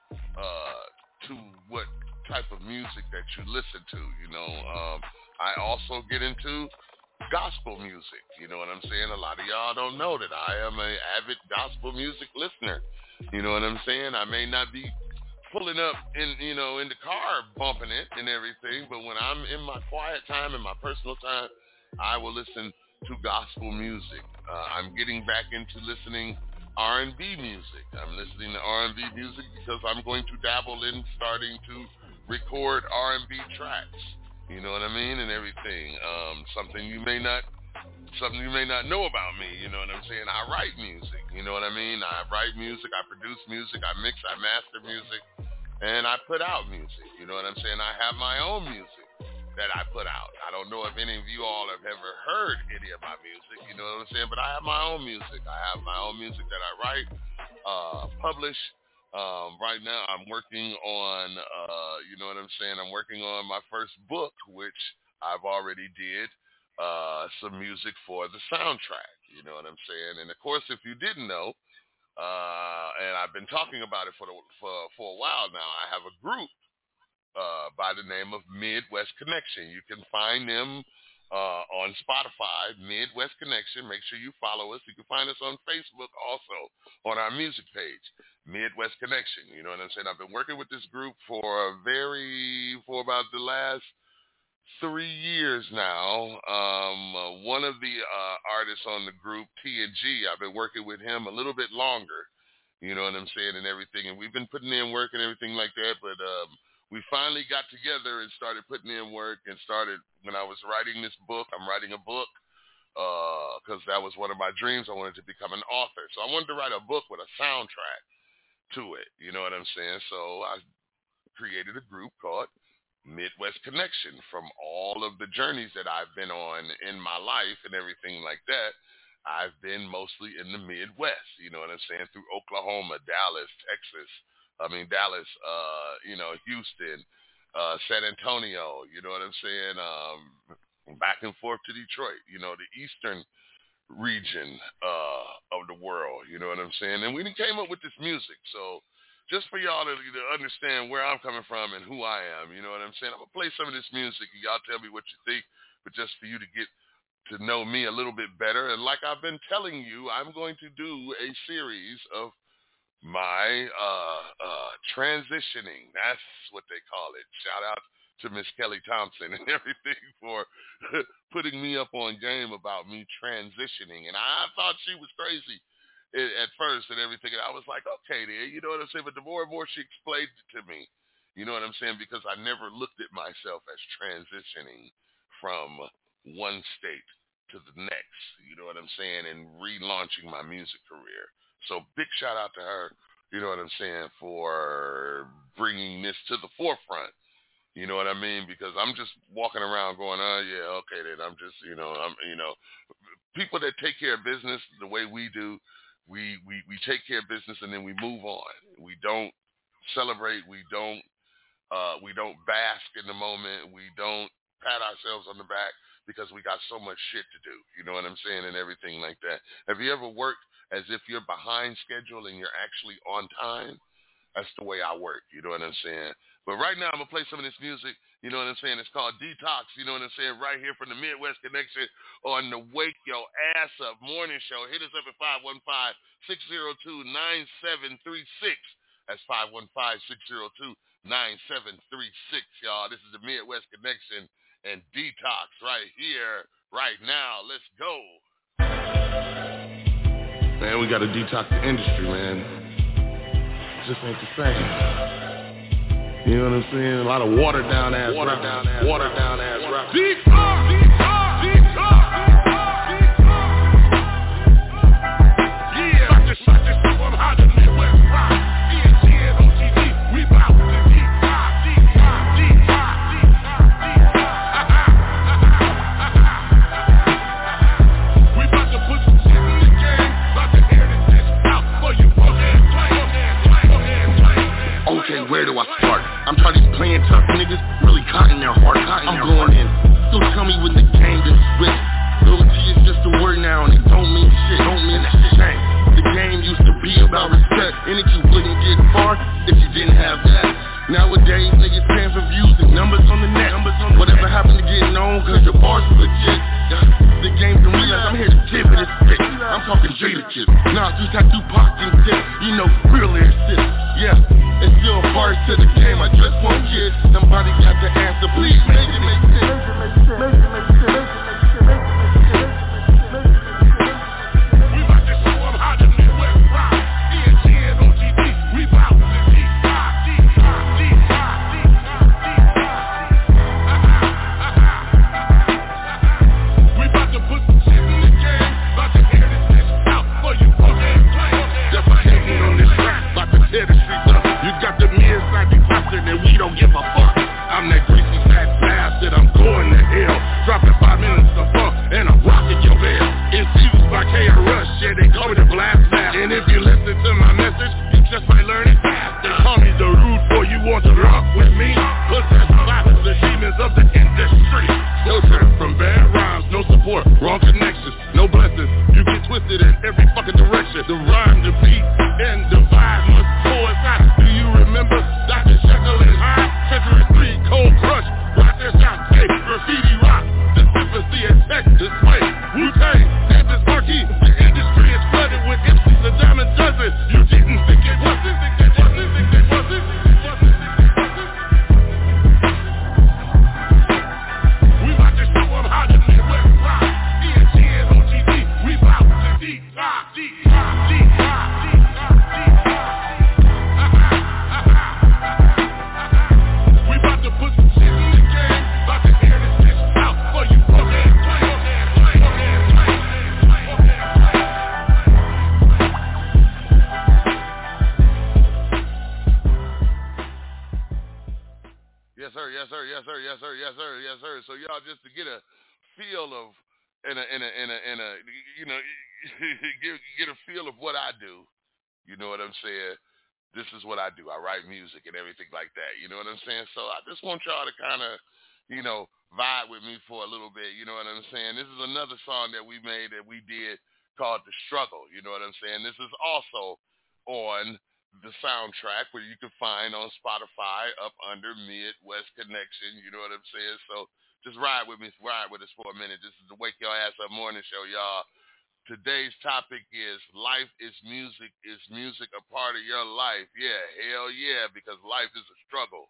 to what type of music that you listen to, you know. I also get into gospel music. You know what I'm saying? A lot of y'all don't know that I am an avid gospel music listener. You know what I'm saying? I may not be pulling up in the car bumping it and everything, but when I'm in my quiet time and my personal time, I will listen to gospel music. I'm getting back into listening R&B music. I'm listening to R&B music because I'm going to dabble in starting to record R&B tracks. You know what I mean? And everything. Something you may not know about me. You know what I'm saying? I write music. You know what I mean? I write music. I produce music. I mix. I master music. And I put out music. You know what I'm saying? I have my own music that I put out. I don't know if any of you all have ever heard any of my music. You know what I'm saying? But I have my own music. I have my own music that I write, publish. Right now I'm working on, you know what I'm saying? I'm working on my first book, which I've already did some music for the soundtrack. You know what I'm saying? And of course, if you didn't know, and I've been talking about it for a while now, I have a group by the name of Midwest Connection. You can find them on Spotify, Midwest Connection. Make sure you follow us. You can find us on Facebook also on our music page, Midwest Connection. You know what I'm saying? I've been working with this group for about the last 3 years now. One of the artists on the group, T&G, I've been working with him a little bit longer, you know what I'm saying, and everything. And we've been putting in work and everything like that, but we finally got together and started putting in work and started, when I was writing this book, I'm writing a book, because that was one of my dreams. I wanted to become an author. So I wanted to write a book with a soundtrack to it, you know what I'm saying? So I created a group called Midwest Connection. From all of the journeys that I've been on in my life and everything like that, I've been mostly in the Midwest, you know what I'm saying, through Oklahoma, Dallas, Texas, Houston, San Antonio, you know what I'm saying, back and forth to Detroit, you know, the eastern region of the world, you know what I'm saying, and we came up with this music. So just for y'all to understand where I'm coming from and who I am, you know what I'm saying, I'm going to play some of this music and y'all tell me what you think, but just for you to get to know me a little bit better. And like I've been telling you, I'm going to do a series of my transitioning. That's what they call it. Shout out to Miss Kelly Thompson and everything for putting me up on game about me transitioning. And I thought she was crazy at first and everything. And I was like, okay, then, you know what I'm saying? But the more and more she explained it to me, you know what I'm saying? Because I never looked at myself as transitioning from one state to the next, you know what I'm saying, and relaunching my music career. So big shout out to her, you know what I'm saying, for bringing this to the forefront. You know what I mean? Because I'm just walking around going, oh, yeah, okay, then I'm just, people that take care of business the way we do, we take care of business and then we move on. We don't celebrate. We don't bask in the moment. We don't pat ourselves on the back because we got so much shit to do. You know what I'm saying? And everything like that. Have you ever worked as if you're behind schedule and you're actually on time? That's the way I work. You know what I'm saying? But right now, I'm going to play some of this music, you know what I'm saying? It's called Detox, you know what I'm saying? Right here from the Midwest Connection on the Wake Your Ass Up morning show. Hit us up at 515-602-9736. That's 515-602-9736, y'all. This is the Midwest Connection and Detox right here, right now. Let's go. Man, we got to detox the industry, man. It just ain't the same. You know what I'm saying? A lot of watered down ass rap. Okay, where do I start? I'm tired of playing tough niggas, really cotton their heart. I'm going in. So tell me when the game is switched. Loyalty is just a word now and it don't mean shit. Don't mean that shit. The game used to be about respect, and that you wouldn't get far if you didn't have that. Nowadays, niggas paying for views and numbers on the net. Whatever happened to getting known cause your bars are legit. The game can realize I'm here to tip it, it's spit. I'm talking Jada kids. Nah, just got Tupac and tip. You know, real air shit. Yeah, it's still a part to the game. I just won't get. Somebody got to answer, please make it make sense. We about to show them how the Midwest rock. ESPN on TV, we bout to we about to put some shit in the game. About to air this shit out for you. Okay, play. Just like on this track. feel of get a feel of what I do. You know what I'm saying? This is what I do. I write music and everything like that. You know what I'm saying? So I just want y'all to kind of, vibe with me for a little bit. You know what I'm saying? This is another song that we made that we did called The Struggle. You know what I'm saying? This is also on the soundtrack where you can find on Spotify up under Midwest Connection. You know what I'm saying? So just ride with us for a minute. This is the Wake Your Ass Up morning show, y'all. Today's topic is life is music. Is music a part of your life? Yeah, hell yeah, because life is a struggle.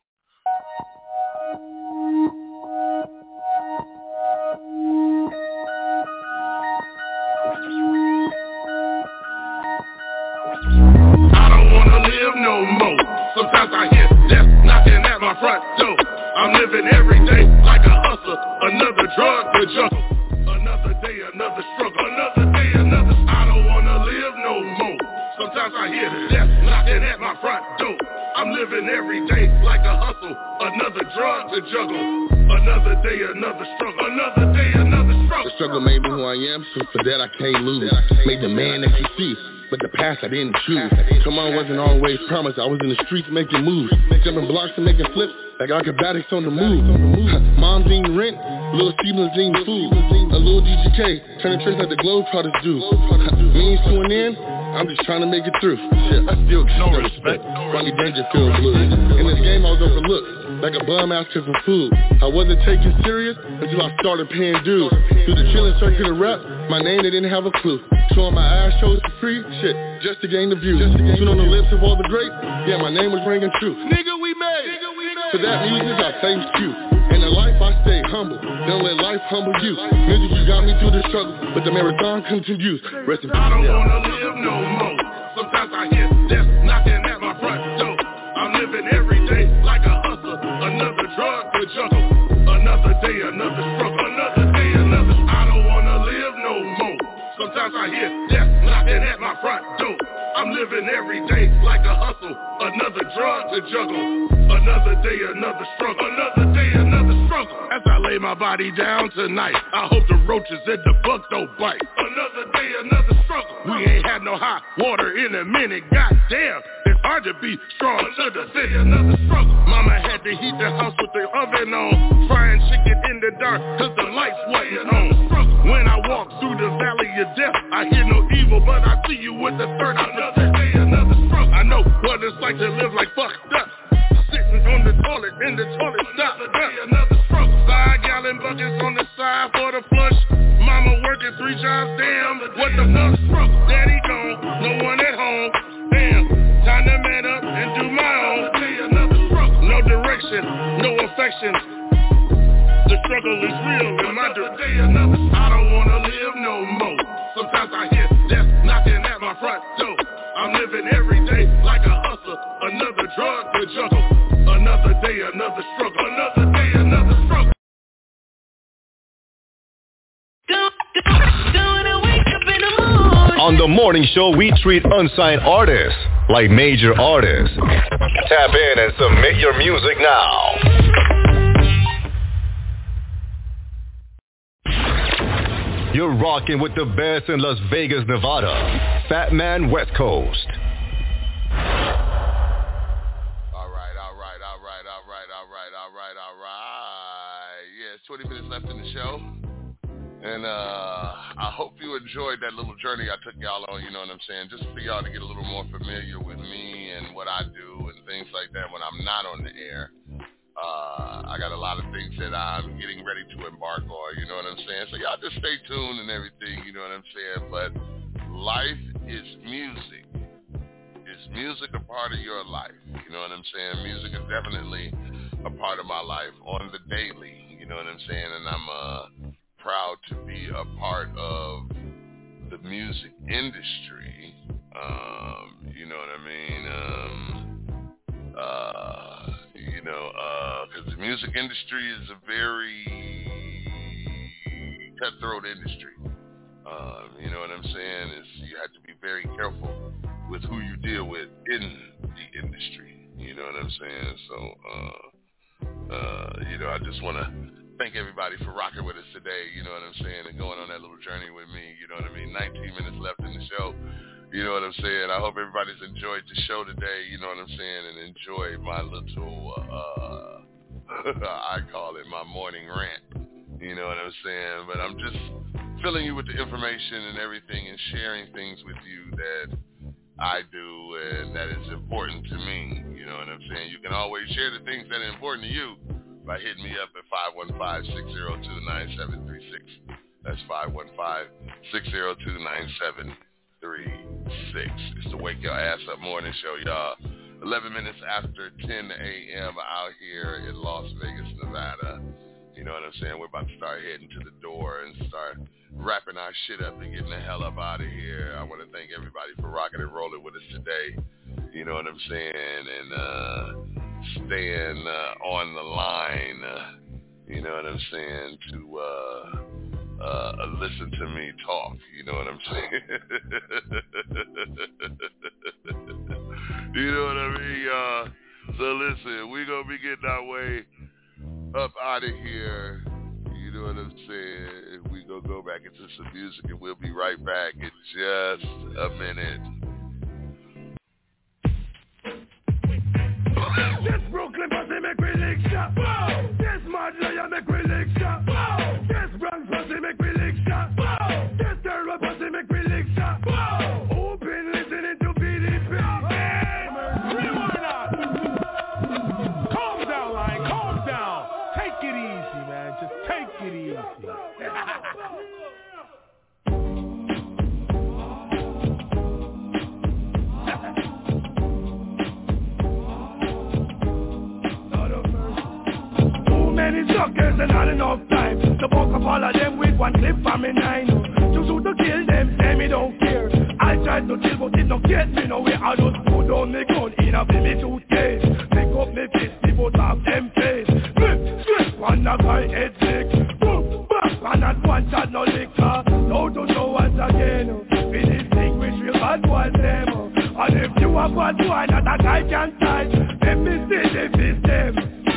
I don't wanna live no more. Sometimes I hear death knocking at my front door. I'm living every day like a hustler, another drug to juggle. Another day, another struggle, another day, another. I don't wanna live no more. Sometimes I hear death knocking at my front door. I'm living every day like a hustle, another drug to juggle. Another day, another struggle, another day, another struggle. The struggle made me who I am, so for that I can't lose. Made the man that you see, but the past I didn't choose. Come on, wasn't always promised. I was in the streets making moves, jumping blocks and making flips like acrobatics on the move. Mom's eating rent, little Steven's eating food. A little DGK, turning tricks like the Globetrotters do. Means to an end, I'm just trying to make it through. Shit, I still get no respect. Ronnie Dangerfield blues. In this game I was overlooked, like a bum asking for food. I wasn't taken serious until I started paying dues. Through the chillin' circuit of rap, my name they didn't have a clue. Showing my ass shows for free, shit, just to gain the views. Soon on the lips of all the greats, yeah, my name was ringing true. Nigga, we made. For that music, I thank you. And in life, I stay humble. Don't let life humble you. Music, you got me through the struggle, but the marathon continues. Rest in peace. I don't wanna live no more. Sometimes I hear death knocking at my front door. I'm living every day like a hustler, another drug to juggle. Another day, another struggle, another day, another. I don't wanna live no more. Sometimes I hear death knocking at my front door. I'm living every day like a hustle, another drug to juggle. Another day, another struggle, another day, another struggle. As I lay my body down tonight, I hope the roaches and the bugs don't bite. Another day, another struggle. We ain't had no hot water in a minute, goddamn. It's hard to be strong to the city, another struggle. Mama had to heat the house with the oven on, frying chicken in the dark, cause the lights wasn't on. When I walk through the valley of death, I hear no evil, but I see you with the third. Another day, another struggle. I know what it's like to live like fucked up, sitting on the toilet, in the toilet, stop. Another struggle. 5-gallon buckets on the side for the flush. Mama working 3 jobs, damn. What the fuck? Struggle. Daddy gone, no one at home. Damn, time to man up and do my own. Another struggle. No direction, no affection. The struggle is real in my day, another. I don't wanna live no more. Sometimes I hear death knocking at my front door. I'm living every day like a hustler, another drug to juggle. Another day, another struggle, another day, another struggle. On the morning show, we treat unsigned artists like major artists. Tap in and submit your music now. You're rocking with the best in Las Vegas, Nevada. Fat Man West Coast. All right. Yeah, it's 20 minutes left in the show. And I hope you enjoyed that little journey I took y'all on, you know what I'm saying? Just for y'all to get a little more familiar with me and what I do and things like that when I'm not on the air. I got a lot of things that I'm getting ready to embark on, you know what I'm saying? So y'all just stay tuned and everything, you know what I'm saying? But life is music. Is music a part of your life? You know what I'm saying? Music is definitely a part of my life on the daily, you know what I'm saying? And I'm proud to be a part of the music industry, you know what I mean? Because the music industry is a very cutthroat industry. You know what I'm saying? You have to be very careful with who you deal with in the industry. You know what I'm saying? So, I just want to thank everybody for rocking with us today. You know what I'm saying, and going on that little journey with me, you know what I mean? 19 minutes left in the show, you know what I'm saying? I hope everybody's enjoyed the show today, you know what I'm saying, and enjoyed my little, I call it my morning rant, you know what I'm saying? But I'm just filling you with the information and everything and sharing things with you that I do and that is important to me, you know what I'm saying? You can always share the things that are important to you by hitting me up at 515-602-9736. That's 515-602-9736. It's the Wake Your Ass Up morning show, y'all. 11 minutes after 10 a.m. out here in Las Vegas, Nevada. You know what I'm saying? We're about to start heading to the door and start wrapping our shit up and getting the hell up out of here. I want to thank everybody for rocking and rolling with us today. You know what I'm saying? And staying on the line, you know what I'm saying, to listen to me talk, you know what I'm saying? You know what I mean, y'all? So listen, we going to be getting our way up out of here, you know what I'm saying? We going to go back into some music and we'll be right back in just a minute. This Brooklyn pussy make me lick shot. Wow. This mad lion make me lick shot. Wow. This Bronx pussy make me lick shot. Wow. This terrible pussy make me lick shot. Wow. Who been listening to BDP? Hey, rewind that. Calm down, Lion. Calm down. Take it easy, man. Just take it easy. Many suckers and not enough time to fuck up all of them with one clip from me 9. To shoot to kill them, say me don't care. I tried to kill but it don't get me nowhere. I just put on me gun in a me suitcase. Pick up me fist, people talk them face. Flip, script, one a guy head sick. Boom, back, and not one shot no liquor. No to show once again. We distinguish real bad boys them. And if you a bad boy, not a guy can fight. Let me see the system.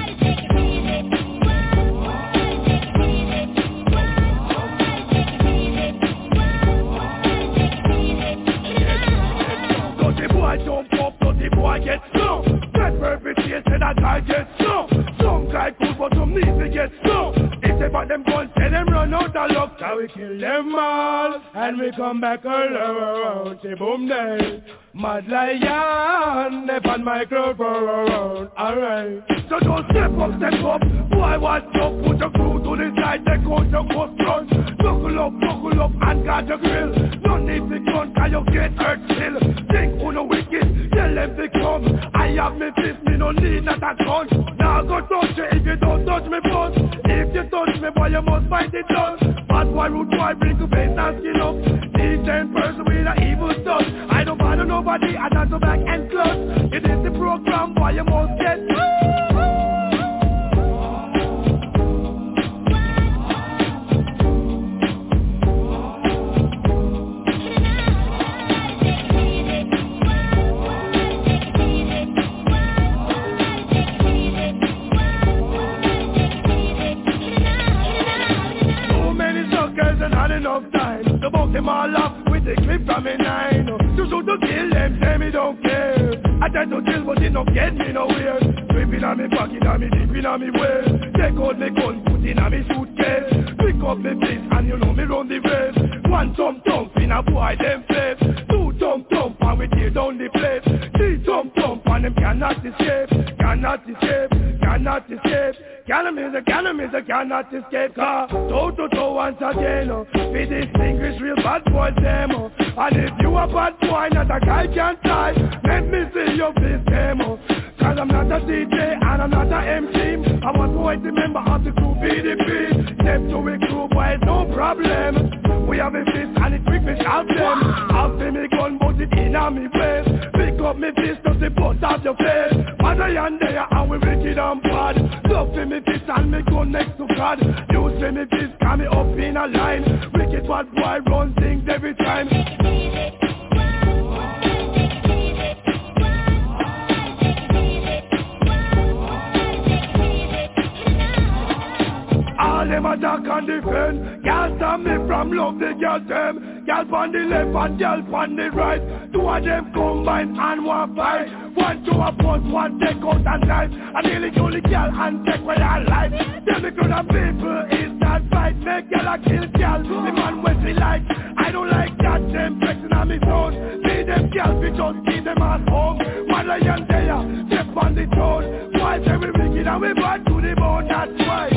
I jump up, dirty boy get slow. That perfect face and that guy get slow. Some guy cool but some need to get slow. If they bought them guns, tell them run out of luck. So we kill them all, and we come back alone. Say boom day, mad lion, they on microphone. Alright, so don't step up, boy watch up, put your crew to the side, take out your coat front. Buckle up, and guard your grill. Don't need the gun, cause you get hurt still. Think who no wicked, tell them to come. I have me fist, me no need not a gun. Now go touch you if you don't touch me boss. If you touch me boy, you must fight it down. Bad boy, rude boy, bring to face and skin up. Decent person with a evil stuff. I don't bother nobody, I don't go back and close. It is the program, boy, you must get enough time to buck them all up with a clip from a 9. To shoot to kill them, say me don't care. I try to kill but it don't get me nowhere. Sweeping on me pocket, on me deep on me way. Take out me gun, put in on me suitcase. Pick up me fist and you know me run the race. One thump in a boy them face. Two thump and we tear down the place. Three thump and them cannot escape. Cannot escape. Cannot escape. Car toe to toe once again. We distinguish real bad boys them. And if you a bad boy, not a guy can tie. Let me see your face them. Cause I'm not a DJ and I'm not a MC. I want to remember how to crew BDP. Step to a crew boy, no problem. We have a fist and it quick me shout them. After me gun but it in on me face. Pick up me fist to the butt of your face. Mother and there and we wicked and bad. Love me fist and me gun next to God. Use me fist, come me up in a line. Wicked bad boy run things every time. All them attack and defend. Girl stop me from love the girl them. Girl on the left and girl on the right. Two of them combine and one fight. One to oppose, one take out and knife. I nearly kill the girl and take away her life. Tell me good people is that fight. Make girl a kill girl. The man what we like. I don't like that them flexing on me phone. See them girls we just keep them at home. One lion there, step on the throne. Why say we wicked and we bad to the bone? That's why.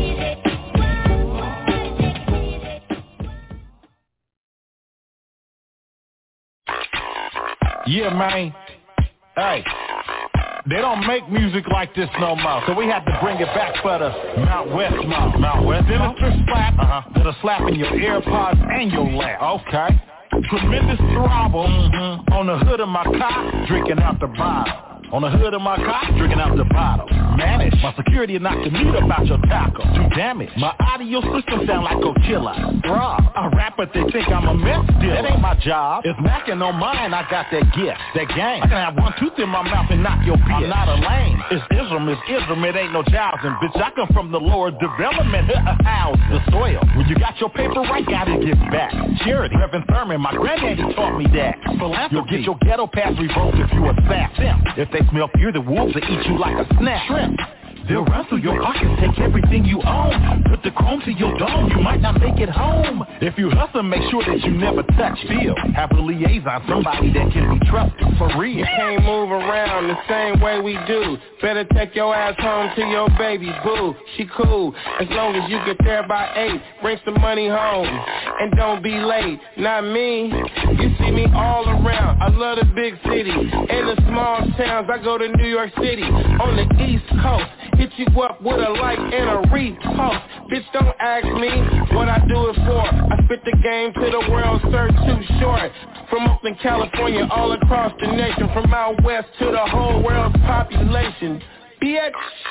Yeah, man. Hey, they don't make music like this no more, so we had to bring it back for the Mount West mode. Mount West sinister slap, that'll slap in your AirPods and your lap. Okay. Tremendous throttle on the hood of my car, drinking out the bottle. On the hood of my car, drinking out the bottle. Manage. My security knocked the meat about your taco. Too damaged. My audio system sound like Coachella. Bruh, a rapper, they think I'm a mess dealer. That ain't my job. If macking on mine, I got that gift, that game. I can have one tooth in my mouth and knock your bitch. I'm not a lame. It's Islam, it ain't no jousting. Bitch, I come from the lower development house, the soil. When you got your paper right, gotta give back. Charity. Reverend Thurman, my granddaddy taught me that. Philanthropy. You'll get your ghetto pass revoked if you assassin. If they smell fear, the wolves will eat you like a snack. Shrimp. They'll run through your pockets, take everything you own. Put the chrome to your dome, you might not make it home. If you hustle, make sure that you never touch feel. Have a liaison, somebody that can be trusted, for real. You can't move around the same way we do. Better take your ass home to your baby boo. She cool, as long as you get there by 8. Bring some money home, and don't be late. Not me, you see me all around. I love the big city, in the small towns. I go to New York City, on the East Coast. Hit you up with a like and a repost. Bitch, don't ask me what I do it for. I spit the game to the world, sir, too short. From Oakland, California, all across the nation. From out west to the whole world's population. Bitch.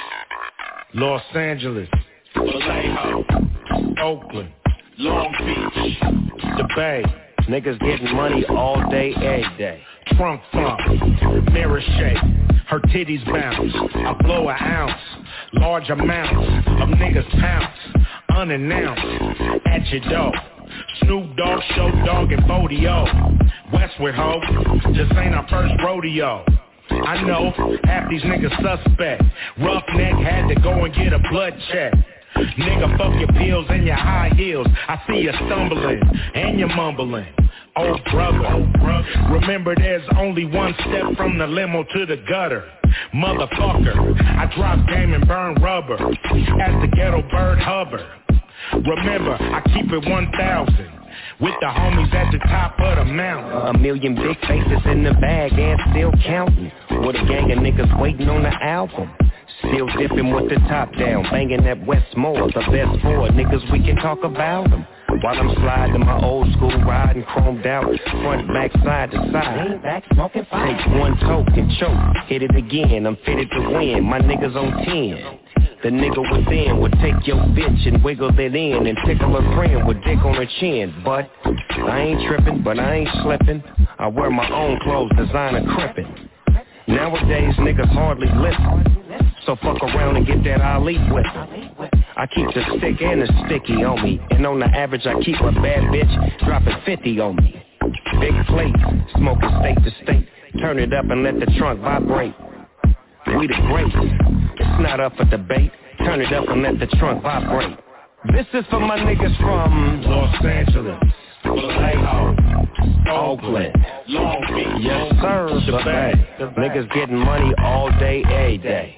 Los Angeles, Vallejo, Oakland, Long Beach, the Bay. Niggas getting money all day, every day. Trunk funk, mirror shape, her titties bounce. I blow an ounce, large amounts of niggas pounce, unannounced, at your door. Snoop Dogg, Show Dog, and Bodio. Westwood ho, just ain't our first rodeo. I know, half these niggas suspect. Roughneck had to go and get a blood check. Nigga, fuck your pills and your high heels. I see you stumbling and you mumbling. Oh brother, remember there's only one step from the limo to the gutter. Motherfucker, I drop game and burn rubber as the ghetto bird hover. Remember, I keep it 1,000 with the homies at the top of the mountain. A million big faces in the bag and still counting. With a gang of niggas waiting on the album. Still dipping with the top down, banging that Westmore, the best four niggas, we can talk about them. While I'm sliding my old school riding, chromed out, front, back, side to side. Take one toke and choke, hit it again, I'm fitted to win, my niggas on 10. The nigga within would take your bitch and wiggle it in and tickle her friend with dick on her chin. But I ain't tripping, but I ain't slipping. I wear my own clothes, designer crippin'. Nowadays niggas hardly listen, so fuck around and get that Ali with them. I keep the stick and the sticky on me, and on the average I keep a bad bitch dropping 50 on me. Big plate, smoking state to state, turn it up and let the trunk vibrate. We the greats, it's not up for debate, turn it up and let the trunk vibrate. This is for my niggas from Los Angeles, Vallejo, Oakland, Long Beach, yes sir, the Bay. Niggas getting money all day, every day.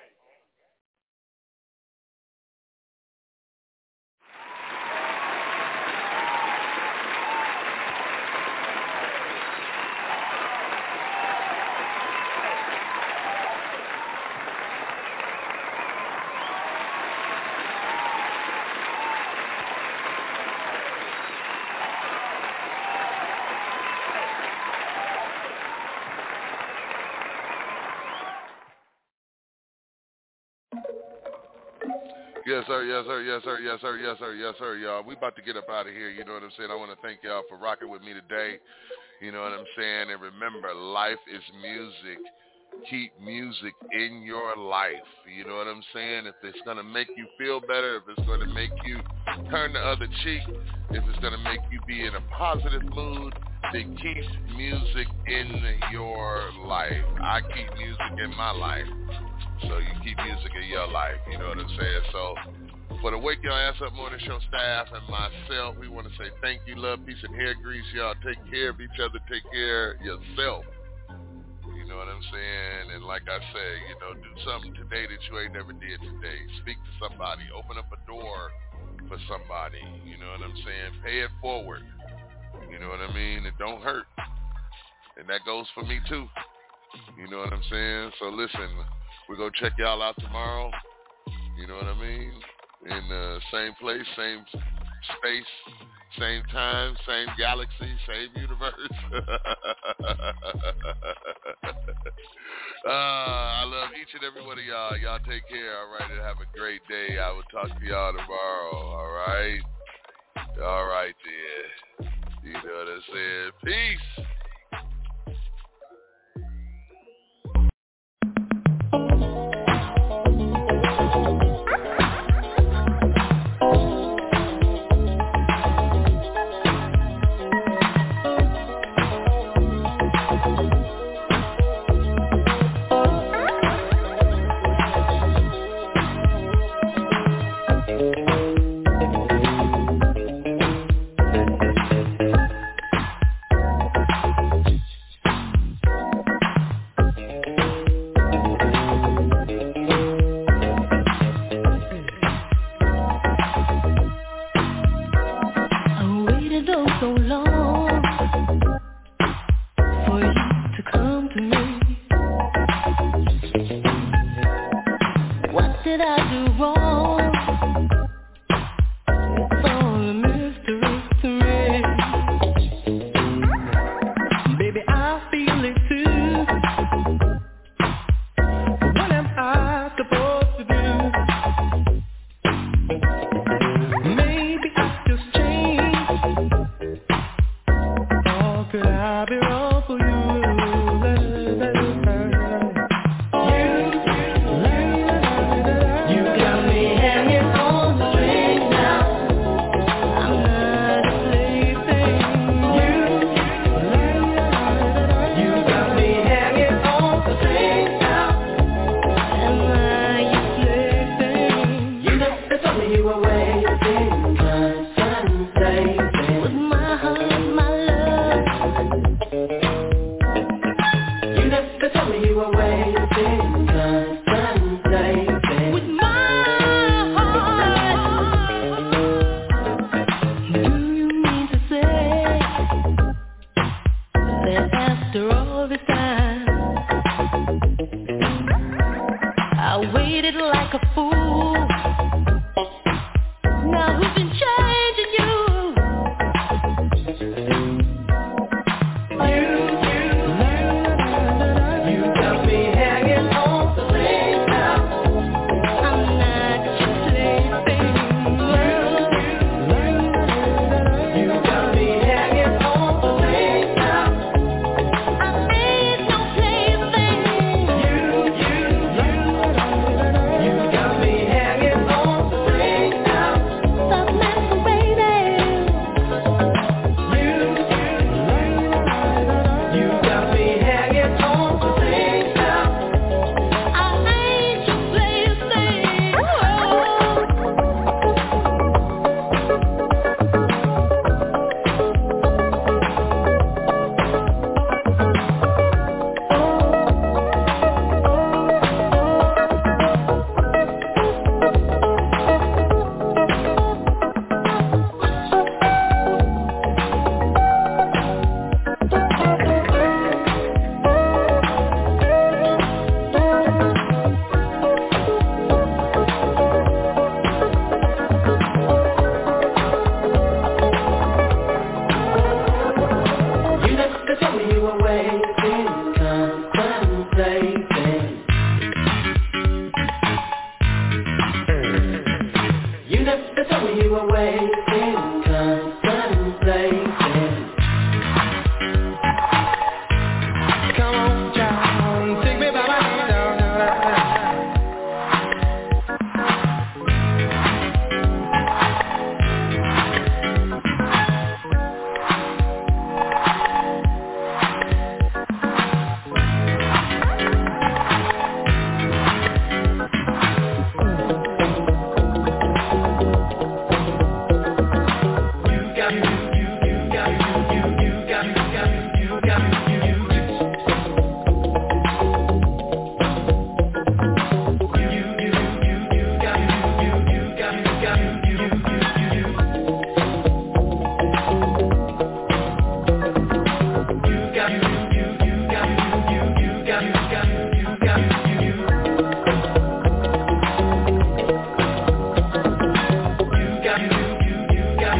Yes, sir, yes, sir, yes, sir, yes, sir, yes, sir, yes, sir, y'all. We about to get up out of here, you know what I'm saying? I want to thank y'all for rocking with me today, you know what I'm saying? And remember, life is music. keep music in your life. You know what I'm saying? If it's going to make you feel better, if it's going to make you turn the other cheek, if it's going to make you be in a positive mood, then keep music in your life. I keep music in my life, so you keep music in your life. You know what I'm saying? So for the Wake Your Ass Up Morning Show staff and myself, we want to say thank you, love, peace, and hair grease. Y'all take care of each other. Take care of yourself. You know what I'm saying? And like I said, you know, do something today that you ain't never did today. Speak to somebody. Open up a door for somebody. You know what I'm saying? Pay it forward. You know what I mean? It don't hurt. And that goes for me too. You know what I'm saying? So listen, we're going to check y'all out tomorrow. You know what I mean? In the same place, same space, same time, same galaxy, same universe. I love each and every one of y'all. Y'all take care, all right, and have a great day. I will talk to y'all tomorrow, all right? All right, then. You know what I'm saying? Peace.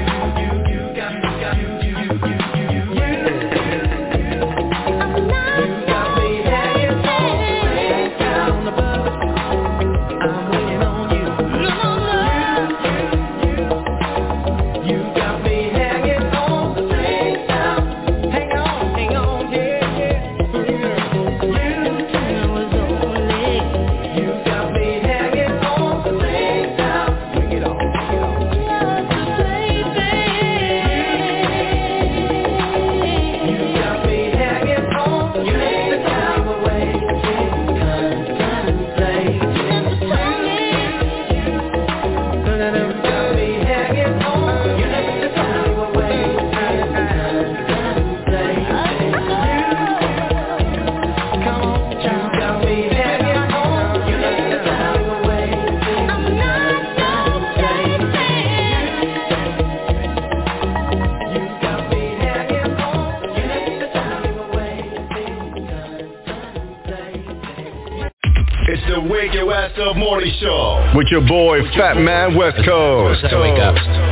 Morning Show with your boy Fat Man West Coast. Wake up.